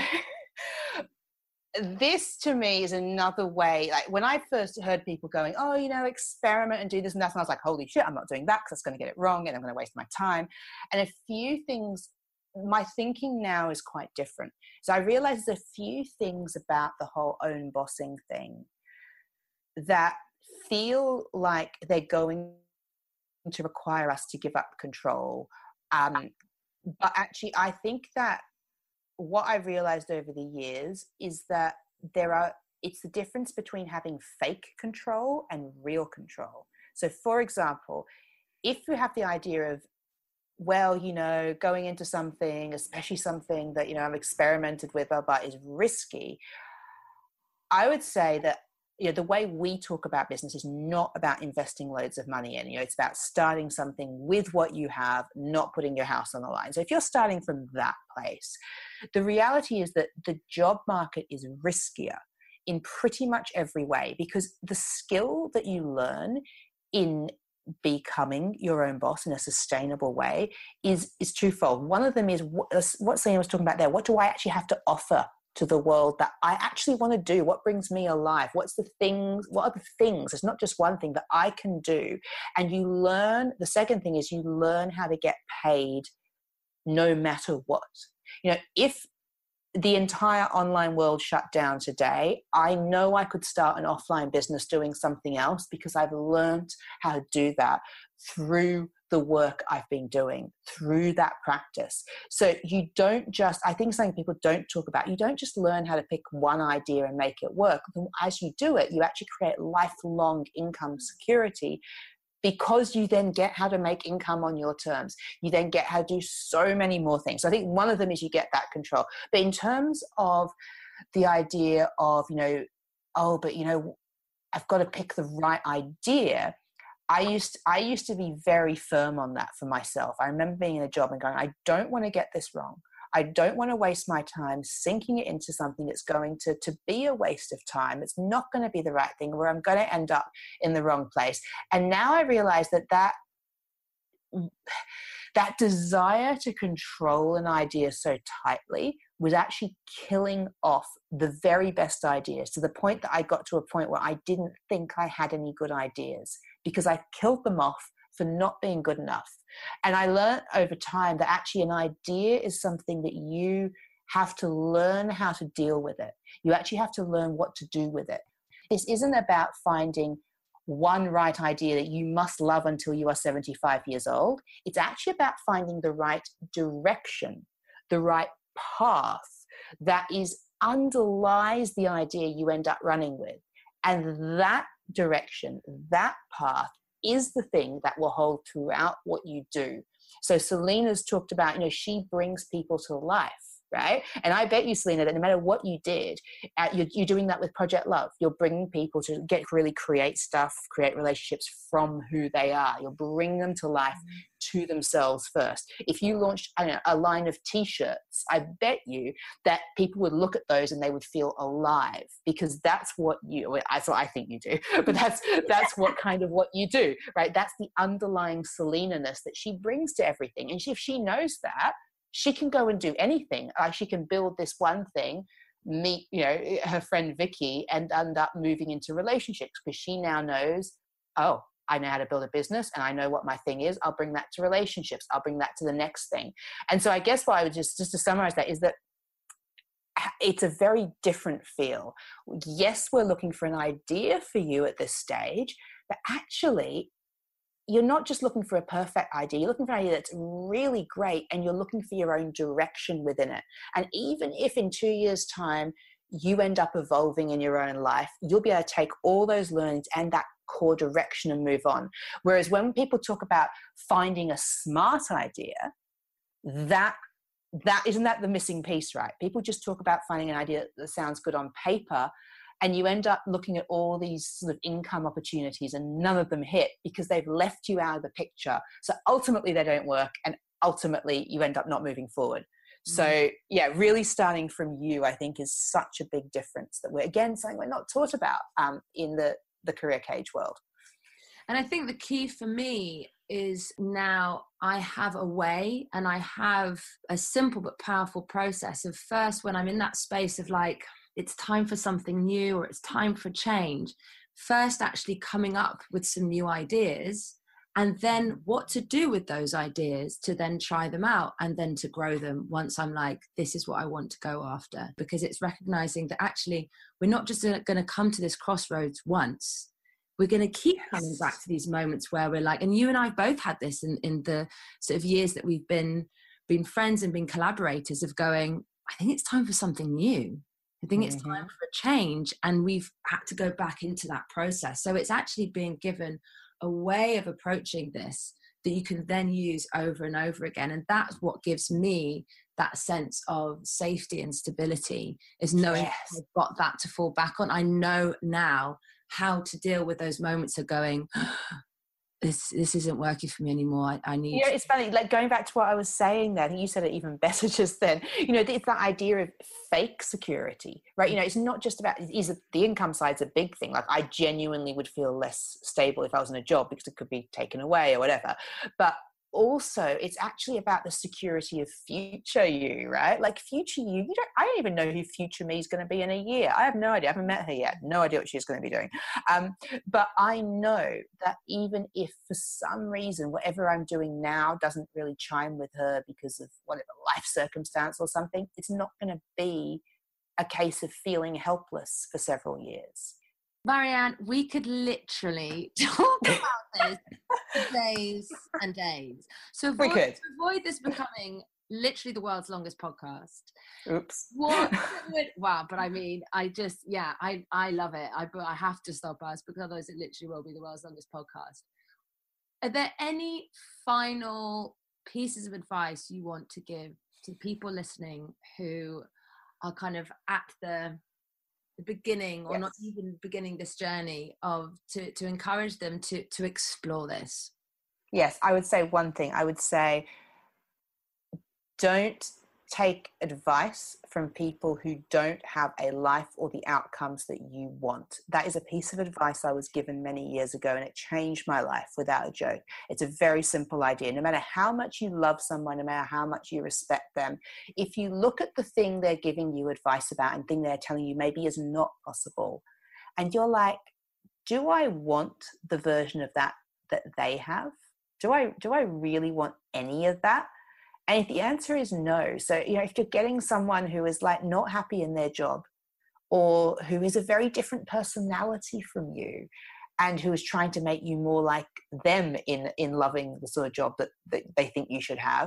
this to me is another way. Like when I first heard people going, experiment and do this and that, and I was like, holy shit, I'm not doing that because that's going to get it wrong and I'm going to waste my time. And a few things. My thinking now is quite different. So I realize there's a few things about the whole own bossing thing that feel like they're going to require us to give up control. But actually, I think that what I realized over the years is that it's the difference between having fake control and real control. So for example, if you have the idea of, going into something, especially something that, I've experimented with, but is risky, I would say that, the way we talk about business is not about investing loads of money in, it's about starting something with what you have, not putting your house on the line. So if you're starting from that place, the reality is that the job market is riskier in pretty much every way, because the skill that you learn in becoming your own boss in a sustainable way is twofold. One of them is what Selena was talking about there. What do I actually have to offer to the world that I actually want to do? What brings me alive? What are the things? It's not just one thing that I can do. And you learn, the second thing is you learn how to get paid no matter what. If the entire online world shut down today, I know I could start an offline business doing something else, because I've learned how to do that through the work I've been doing, through that practice. So you don't just, I think something people don't talk about, you don't just learn how to pick one idea and make it work. As you do it, you actually create lifelong income security because you then get how to make income on your terms. You then get how to do so many more things. So I think one of them is you get that control. But in terms of the idea of, I've got to pick the right idea. I used to be very firm on that for myself. I remember being in a job and going, I don't want to get this wrong. I don't want to waste my time sinking it into something that's going to be a waste of time. It's not going to be the right thing, where I'm going to end up in the wrong place. And now I realize that desire to control an idea so tightly was actually killing off the very best ideas, to the point that I got to a point where I didn't think I had any good ideas because I killed them off for not being good enough. And I learned over time that actually an idea is something that you have to learn how to deal with it. You actually have to learn what to do with it. This isn't about finding one right idea that you must love until you are 75 years old. It's actually about finding the right direction, the right path that underlies the idea you end up running with. And that direction, that path, is the thing that will hold throughout what you do. So Selena's talked about, she brings people to life, right? And I bet you, Selena, that no matter what you did, you're doing that with Project Love. You're bringing people to really create stuff, create relationships from who they are. You'll bring them to life to themselves first. If you launched a line of t-shirts, I bet you that people would look at those and they would feel alive, because that's what I think you do, but that's what kind of what you do, right? That's the underlying Selena-ness that she brings to everything. And if she knows that, she can go and do anything. She can build this one thing, meet her friend Vicky, and end up moving into relationships, because she now knows, oh, I know how to build a business and I know what my thing is. I'll bring that to relationships. I'll bring that to the next thing. And so I guess what I would just to summarize that is that it's a very different feel. Yes, we're looking for an idea for you at this stage, but actually you're not just looking for a perfect idea. You're looking for an idea that's really great, and you're looking for your own direction within it. And even if in 2 years' time you end up evolving in your own life, you'll be able to take all those learnings and that core direction and move on. Whereas when people talk about finding a smart idea, that isn't that the missing piece, right? People just talk about finding an idea that sounds good on paper, and you end up looking at all these sort of income opportunities and none of them hit because they've left you out of the picture. So ultimately they don't work, and ultimately you end up not moving forward. So yeah, really starting from you, I think, is such a big difference that we're, again, something we're not taught about in the career cage world. And I think the key for me is now I have a way, and I have a simple but powerful process of, first, when I'm in that space of like, it's time for something new or it's time for change, first actually coming up with some new ideas, and then what to do with those ideas to then try them out and then to grow them once I'm like, this is what I want to go after. Because it's recognizing that actually we're not just going to come to this crossroads once. We're going to keep coming back to these moments where we're like, and you and I both had this in the sort of years that we've been friends and been collaborators, of going, I think it's time for something new. I think it's time for a change. And we've had to go back into that process. So it's actually being given a way of approaching this that you can then use over and over again. And that's what gives me that sense of safety and stability, is knowing I've got that to fall back on. I know now how to deal with those moments of going, this isn't working for me anymore. I need. It's funny, like going back to what I was saying there, I think you said it even better just then. It's that idea of fake security, right? It's not just about, the income side's a big thing. Like, I genuinely would feel less stable if I was in a job because it could be taken away or whatever. But also it's actually about the security of future you, right? Like future you, I don't even know who future me is going to be in a year. I have no idea. I haven't met her yet. No idea what she's going to be doing. But I know that even if for some reason whatever I'm doing now doesn't really chime with her because of whatever life circumstance or something, it's not going to be a case of feeling helpless for several years. Marianne, we could literally talk about this for days and days. So to avoid this becoming literally the world's longest podcast. Oops. Wow, but I mean, I love it. I have to stop us because otherwise it literally will be the world's longest podcast. Are there any final pieces of advice you want to give to people listening who are kind of at the beginning, or not even beginning this journey, of to encourage them to explore this? Yes, I would say one thing. I would say, don't take advice from people who don't have a life or the outcomes that you want. That is a piece of advice I was given many years ago, and it changed my life without a joke. It's a very simple idea. No matter how much you love someone, no matter how much you respect them, if you look at the thing they're giving you advice about and thing they're telling you maybe is not possible, and you're like, do I want the version of that they have? Do I really want any of that? And if the answer is no, so, if you're getting someone who is like not happy in their job, or who is a very different personality from you, and who is trying to make you more like them in loving the sort of job that they think you should have,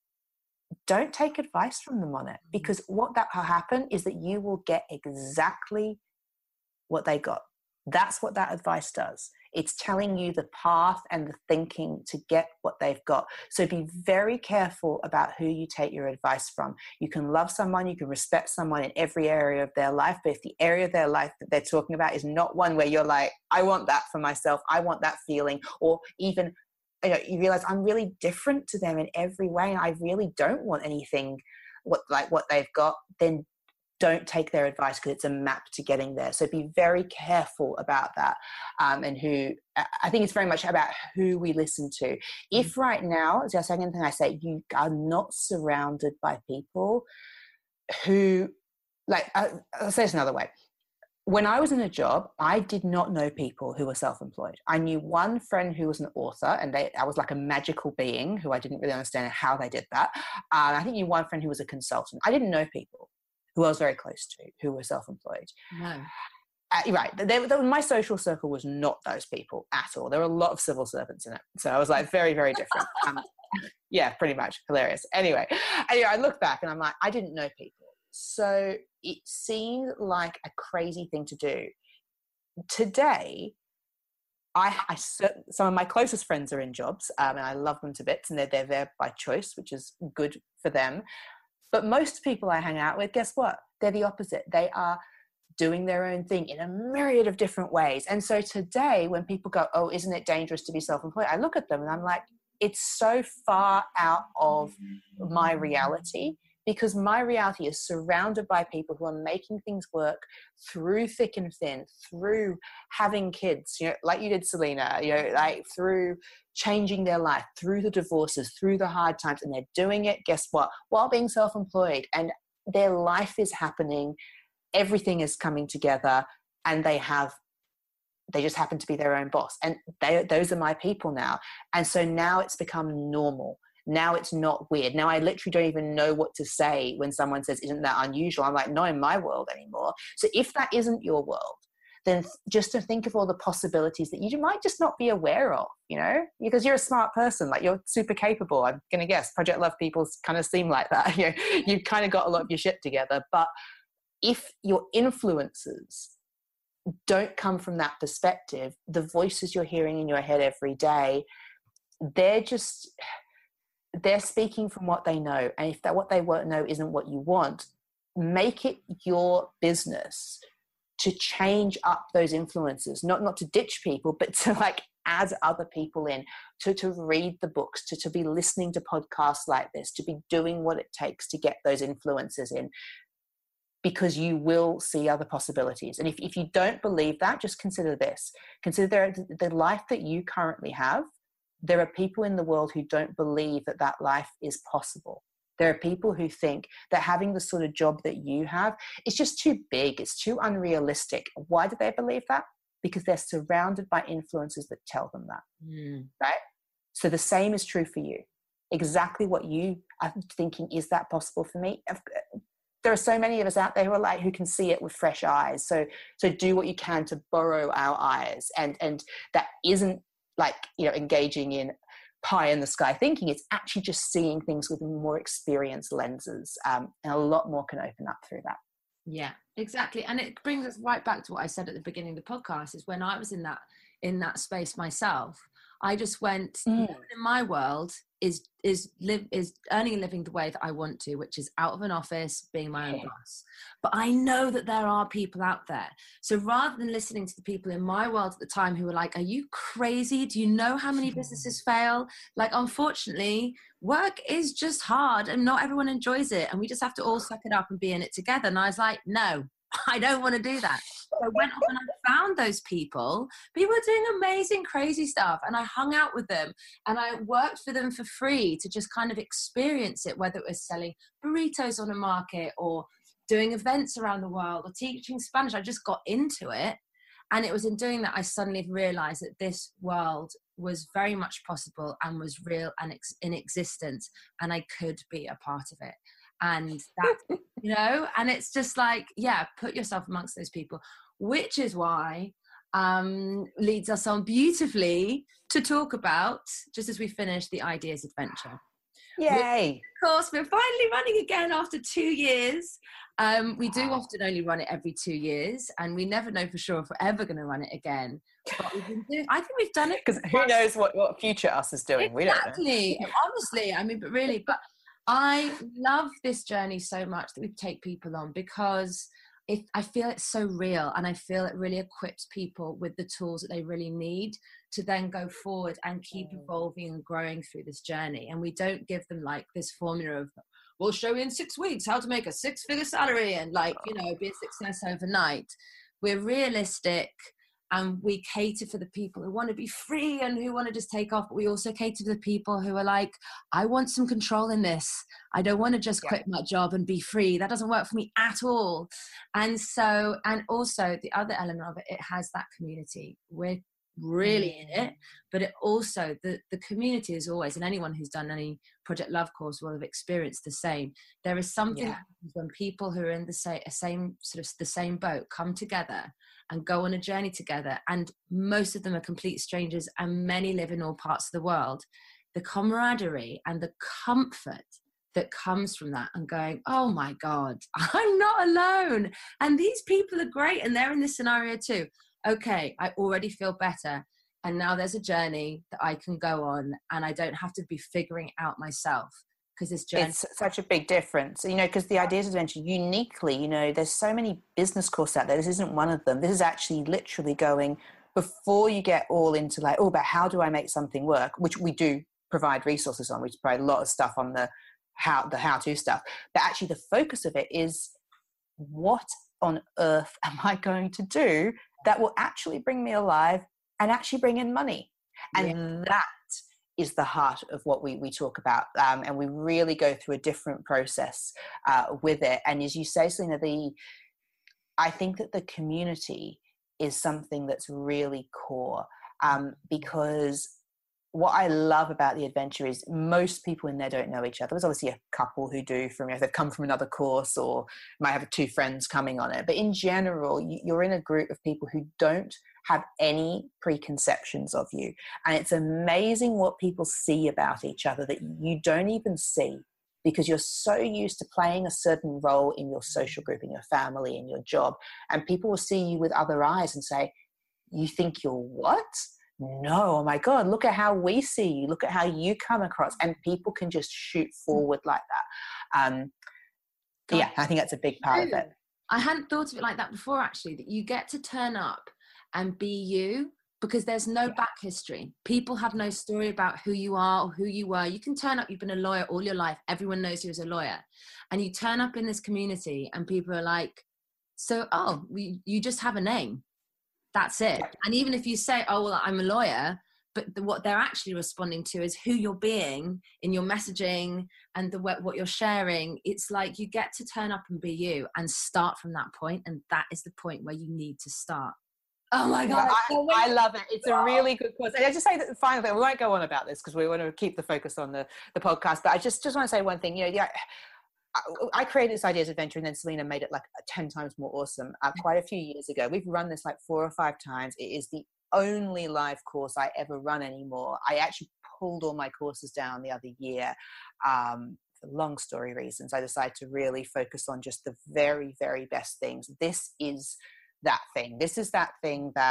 don't take advice from them on it, because what that will happen is that you will get exactly what they got. That's what that advice does. It's telling you the path and the thinking to get what they've got. So be very careful about who you take your advice from. You can love someone, you can respect someone in every area of their life, but if the area of their life that they're talking about is not one where you're like, I want that for myself, I want that feeling, or even you realize I'm really different to them in every way, and I really don't want anything what they've got, then don't take their advice, because it's a map to getting there. So be very careful about that. And I think it's very much about who we listen to. If right now, the second thing I say, you are not surrounded by people who, I'll say this another way. When I was in a job, I did not know people who were self-employed. I knew one friend who was an author, and I was like a magical being who I didn't really understand how they did that. I think I knew one friend who was a consultant. I didn't know people who I was very close to, who were self-employed. No. Right. My social circle was not those people at all. There were a lot of civil servants in it. So I was like very, very different. Yeah, pretty much. Hilarious. Anyway, I look back and I'm like, I didn't know people. So it seemed like a crazy thing to do. Today, some of my closest friends are in jobs, and I love them to bits, and they're there by choice, which is good for them. But most people I hang out with, guess what? They're the opposite. They are doing their own thing in a myriad of different ways. And so today, when people go, oh, isn't it dangerous to be self-employed? I look at them and I'm like, it's so far out of my reality, because my reality is surrounded by people who are making things work through thick and thin, through having kids, like you did, Selena, like through changing their life, through the divorces, through the hard times, and they're doing it, guess what, while being self-employed, and their life is happening, everything is coming together, and they just happen to be their own boss. And those are my people now. And so now it's become normal. Now it's not weird. Now I literally don't even know what to say when someone says, isn't that unusual? I'm like, not in my world anymore. So if that isn't your world, then just to think of all the possibilities that you might just not be aware of, because you're a smart person, like you're super capable. I'm going to guess Project Love people kind of seem like that. You've kind of got a lot of your shit together. But if your influences don't come from that perspective, the voices you're hearing in your head every day, they're speaking from what they know. And if what they know isn't what you want, make it your business to change up those influences, not to ditch people, but to add other people in, to read the books, to be listening to podcasts like this, to be doing what it takes to get those influences in, because you will see other possibilities. And if you don't believe that, just consider this. Consider the life that you currently have. There are people in the world who don't believe that life is possible. There are people who think that having the sort of job that you have is just too big, it's too unrealistic. Why do they believe that? Because they're surrounded by influences that tell them that, right? So the same is true for you. Exactly what you are thinking, is that possible for me? There are so many of us out there who can see it with fresh eyes. So do what you can to borrow our eyes, and that isn't engaging in pie in the sky thinking. It's actually just seeing things with more experienced lenses, and a lot more can open up through that. Yeah, exactly. And it brings us right back to what I said at the beginning of the podcast, is when I was in that space myself, I just went, in my world is earning a living the way that I want to, which is out of an office, being my own boss. But I know that there are people out there. So rather than listening to the people in my world at the time who were like, are you crazy? Do you know how many businesses fail? Like, unfortunately, work is just hard and not everyone enjoys it. And we just have to all suck it up and be in it together. And I was like, no, I don't want to do that. So I went off and I found those people. People were doing amazing, crazy stuff. And I hung out with them and I worked for them for free to just kind of experience it, whether it was selling burritos on a market or doing events around the world or teaching Spanish. I just got into it. And it was in doing that I suddenly realized that this world was very much possible and was real and in existence. And I could be a part of it. And that, you know, and it's just like, yeah, put yourself amongst those people, which is why leads us on beautifully to talk about, just as we finish, the Ideas Adventure. Yay! Of course, we're finally running again after 2 years. We do often only run it every 2 years, and we never know for sure if we're ever going to run it again. But we've been doing, I think we've done it. Because who knows what future us is doing? Exactly. We don't know. Honestly, I mean, but really, but I love this journey so much that we take people on because I feel it's so real, and I feel it really equips people with the tools that they really need to then go forward and keep evolving and growing through this journey. And we don't give them like this formula of, we'll show you in 6 weeks how to make a 6-figure salary and like, you know, be a success overnight. We're realistic. And we cater for the people who want to be free and who want to just take off. But we also cater to the people who are like, I want some control in this. I don't want to just quit my job and be free. That doesn't work for me at all. And so, and also the other element of it, it has that community. We're really in it, but it also, the community is always, and anyone who's done any Project Love course will have experienced the same. There is something that happens when people who are in the same sort of the same boat come together and go on a journey together, and most of them are complete strangers and many live in all parts of the world. The camaraderie and the comfort that comes from that, and going, oh my God, I'm not alone. And these people are great and they're in this scenario too. Okay, I already feel better. And now there's a journey that I can go on and I don't have to be figuring it out myself. Because this journey, it's such a big difference, you know, because the Ideas Adventure uniquely, you know, there's so many business courses out there. This isn't one of them. This is actually literally going before you get all into like, oh, but how do I make something work? Which we do provide resources on. We provide a lot of stuff on the how-to stuff. But actually the focus of it is, what on earth am I going to do that will actually bring me alive and actually bring in money? And that is the heart of what we talk about. And we really go through a different process with it. And as you say, Selena, I think that the community is something that's really core, because what I love about the adventure is most people in there don't know each other. There's obviously a couple who do, from, you know, they've come from another course or might have 2 friends coming on it. But in general, you're in a group of people who don't have any preconceptions of you. And it's amazing what people see about each other that you don't even see, because you're so used to playing a certain role in your social group, in your family, in your job. And people will see you with other eyes and say, you think you're what? No, oh my God, look at how we see you. Look at how you come across. And people can just shoot forward like that. Yeah, I think that's a big part of it. I hadn't thought of it like that before, actually, that you get to turn up and be you, because there's no back history. People have no story about who you are or who you were. You can turn up, you've been a lawyer all your life. Everyone knows you as a lawyer. And you turn up in this community and people are like, so, oh, you just have a name. That's it. And even if you say, oh, well, I'm a lawyer, but what they're actually responding to is who you're being in your messaging and what you're sharing. It's like you get to turn up and be you and start from that point. And that is the point where you need to start. Oh my God. I love it. It's a really good course. And I just say that the final thing, we won't go on about this because we want to keep the focus on the podcast, but I just want to say one thing, you know, I created this Ideas Adventure, and then Selena made it like 10 times more awesome quite a few years ago. We've run this like 4 or 5 times. It is the only live course I ever run anymore. I actually pulled all my courses down the other year. For long story reasons, I decided to really focus on just the very, very best things. This is that thing. This is that thing that,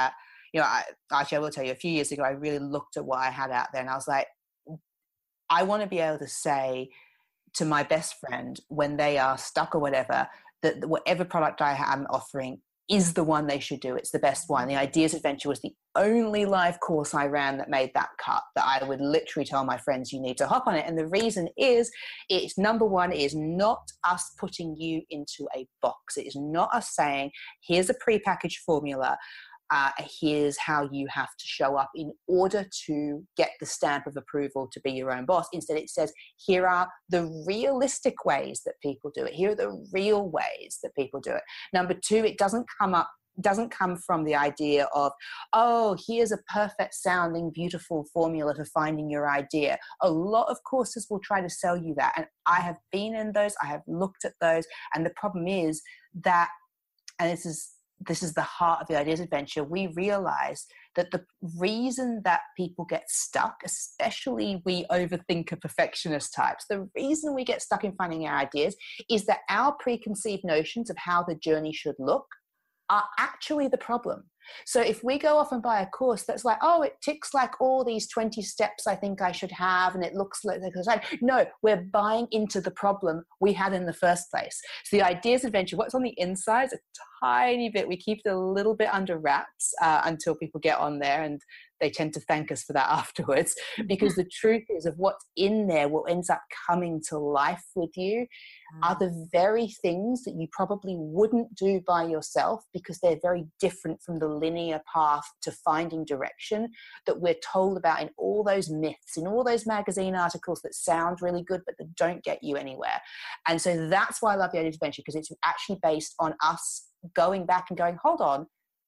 I will tell you, a few years ago, I really looked at what I had out there and I was like, I want to be able to say to my best friend when they are stuck or whatever, that whatever product I am offering is the one they should do. It's the best one. The Ideas Adventure was the only live course I ran that made that cut, that I would literally tell my friends, you need to hop on it. And the reason is, it's number one, is not us putting you into a box. It is not us saying, here's a prepackaged formula. Here's how you have to show up in order to get the stamp of approval to be your own boss. Instead, it says, here are the realistic ways that people do it. Here are the real ways that people do it. Number two, it doesn't come from the idea of, oh, here's a perfect sounding, beautiful formula for finding your idea. A lot of courses will try to sell you that. And I have been in those, I have looked at those. And the problem is that, and this is the heart of the Ideas Adventure, we realize that the reason that people get stuck, especially we overthinker perfectionist types, the reason we get stuck in finding our ideas is that our preconceived notions of how the journey should look are actually the problem. So if we go off and buy a course that's like, oh, it ticks like all these 20 steps I think I should have, and it looks like, no, we're buying into the problem we had in the first place. So the Ideas Adventure, what's on the inside is a tiny bit. We keep it a little bit under wraps until people get on there, and they tend to thank us for that afterwards, because the truth is of what's in there, what ends up coming to life with you are the very things that you probably wouldn't do by yourself, because they're very different from the linear path to finding direction that we're told about in all those myths, in all those magazine articles that sound really good but that don't get you anywhere. And so that's why I love the Ideas Adventure, because it's actually based on us going back and going, hold on,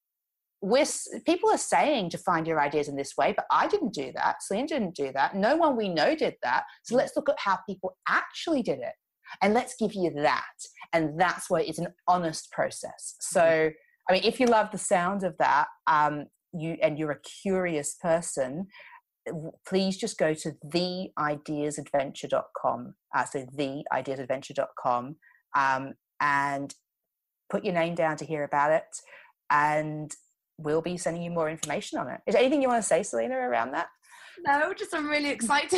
people are saying to find your ideas in this way, but I didn't do that. Selena didn't do that. No one we know did that. So let's look at how people actually did it, and let's give you that. And that's why it's an honest process. So, I mean, if you love the sound of that, you're a curious person, please just go to theideasadventure.com. So theideasadventure.com, and put your name down to hear about it. And we'll be sending you more information on it. Is there anything you want to say, Selena, around that? No, just I'm really excited.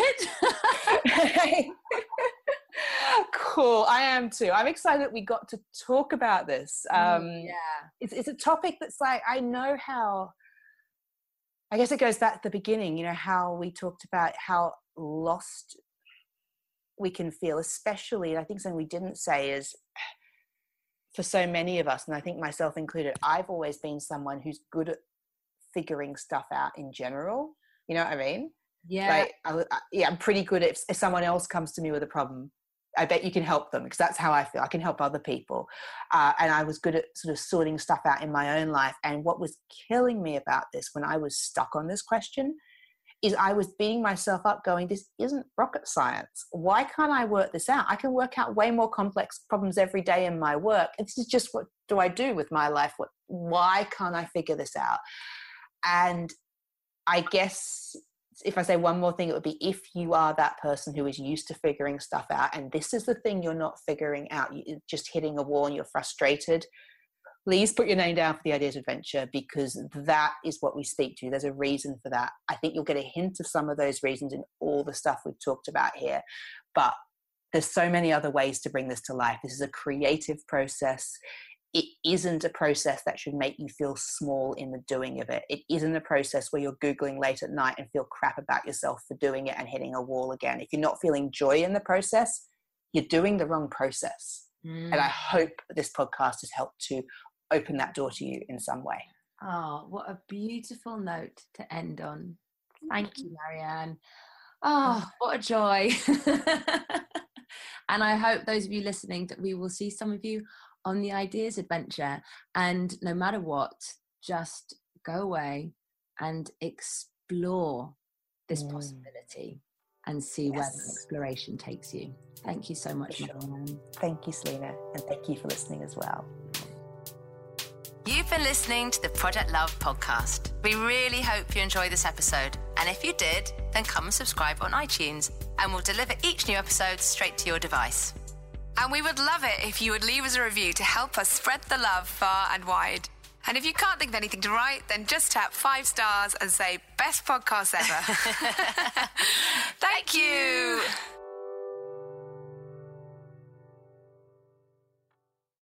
Cool. I am too. I'm excited that we got to talk about this. It's a topic that's like, I know how, I guess it goes back to the beginning, how we talked about how lost we can feel, especially, and I think something we didn't say is, for so many of us, and I think myself included, I've always been someone who's good at figuring stuff out in general. You know what I mean? Yeah. I'm pretty good at, if someone else comes to me with a problem, I bet you can help them, because that's how I feel. I can help other people. And I was good at sort of sorting stuff out in my own life. And what was killing me about this when I was stuck on this question is I was beating myself up going, this isn't rocket science. Why can't I work this out? I can work out way more complex problems every day in my work. This is just, what do I do with my life? Why can't I figure this out? And I guess if I say one more thing, it would be, if you are that person who is used to figuring stuff out, and this is the thing you're not figuring out, you're just hitting a wall and you're frustrated, please put your name down for the Ideas Adventure, because that is what we speak to. There's a reason for that. I think you'll get a hint of some of those reasons in all the stuff we've talked about here. But there's so many other ways to bring this to life. This is a creative process. It isn't a process that should make you feel small in the doing of it. It isn't a process where you're Googling late at night and feel crap about yourself for doing it and hitting a wall again. If you're not feeling joy in the process, you're doing the wrong process. And I hope this podcast has helped to open that door to you in some way. Oh, what a beautiful note to end on. Thank you, Marianne. Oh, what a joy. And I hope those of you listening that we will see some of you on the Ideas Adventure. And no matter what, just go away and explore this possibility and see where the exploration takes you. Thank you so much, Marianne. Thank you, Selena. And thank you for listening as well. You've been listening to the Project Love podcast. We really hope you enjoyed this episode. And if you did, then come and subscribe on iTunes, and we'll deliver each new episode straight to your device. And we would love it if you would leave us a review to help us spread the love far and wide. And if you can't think of anything to write, then just tap 5 stars and say, best podcast ever. Thank you.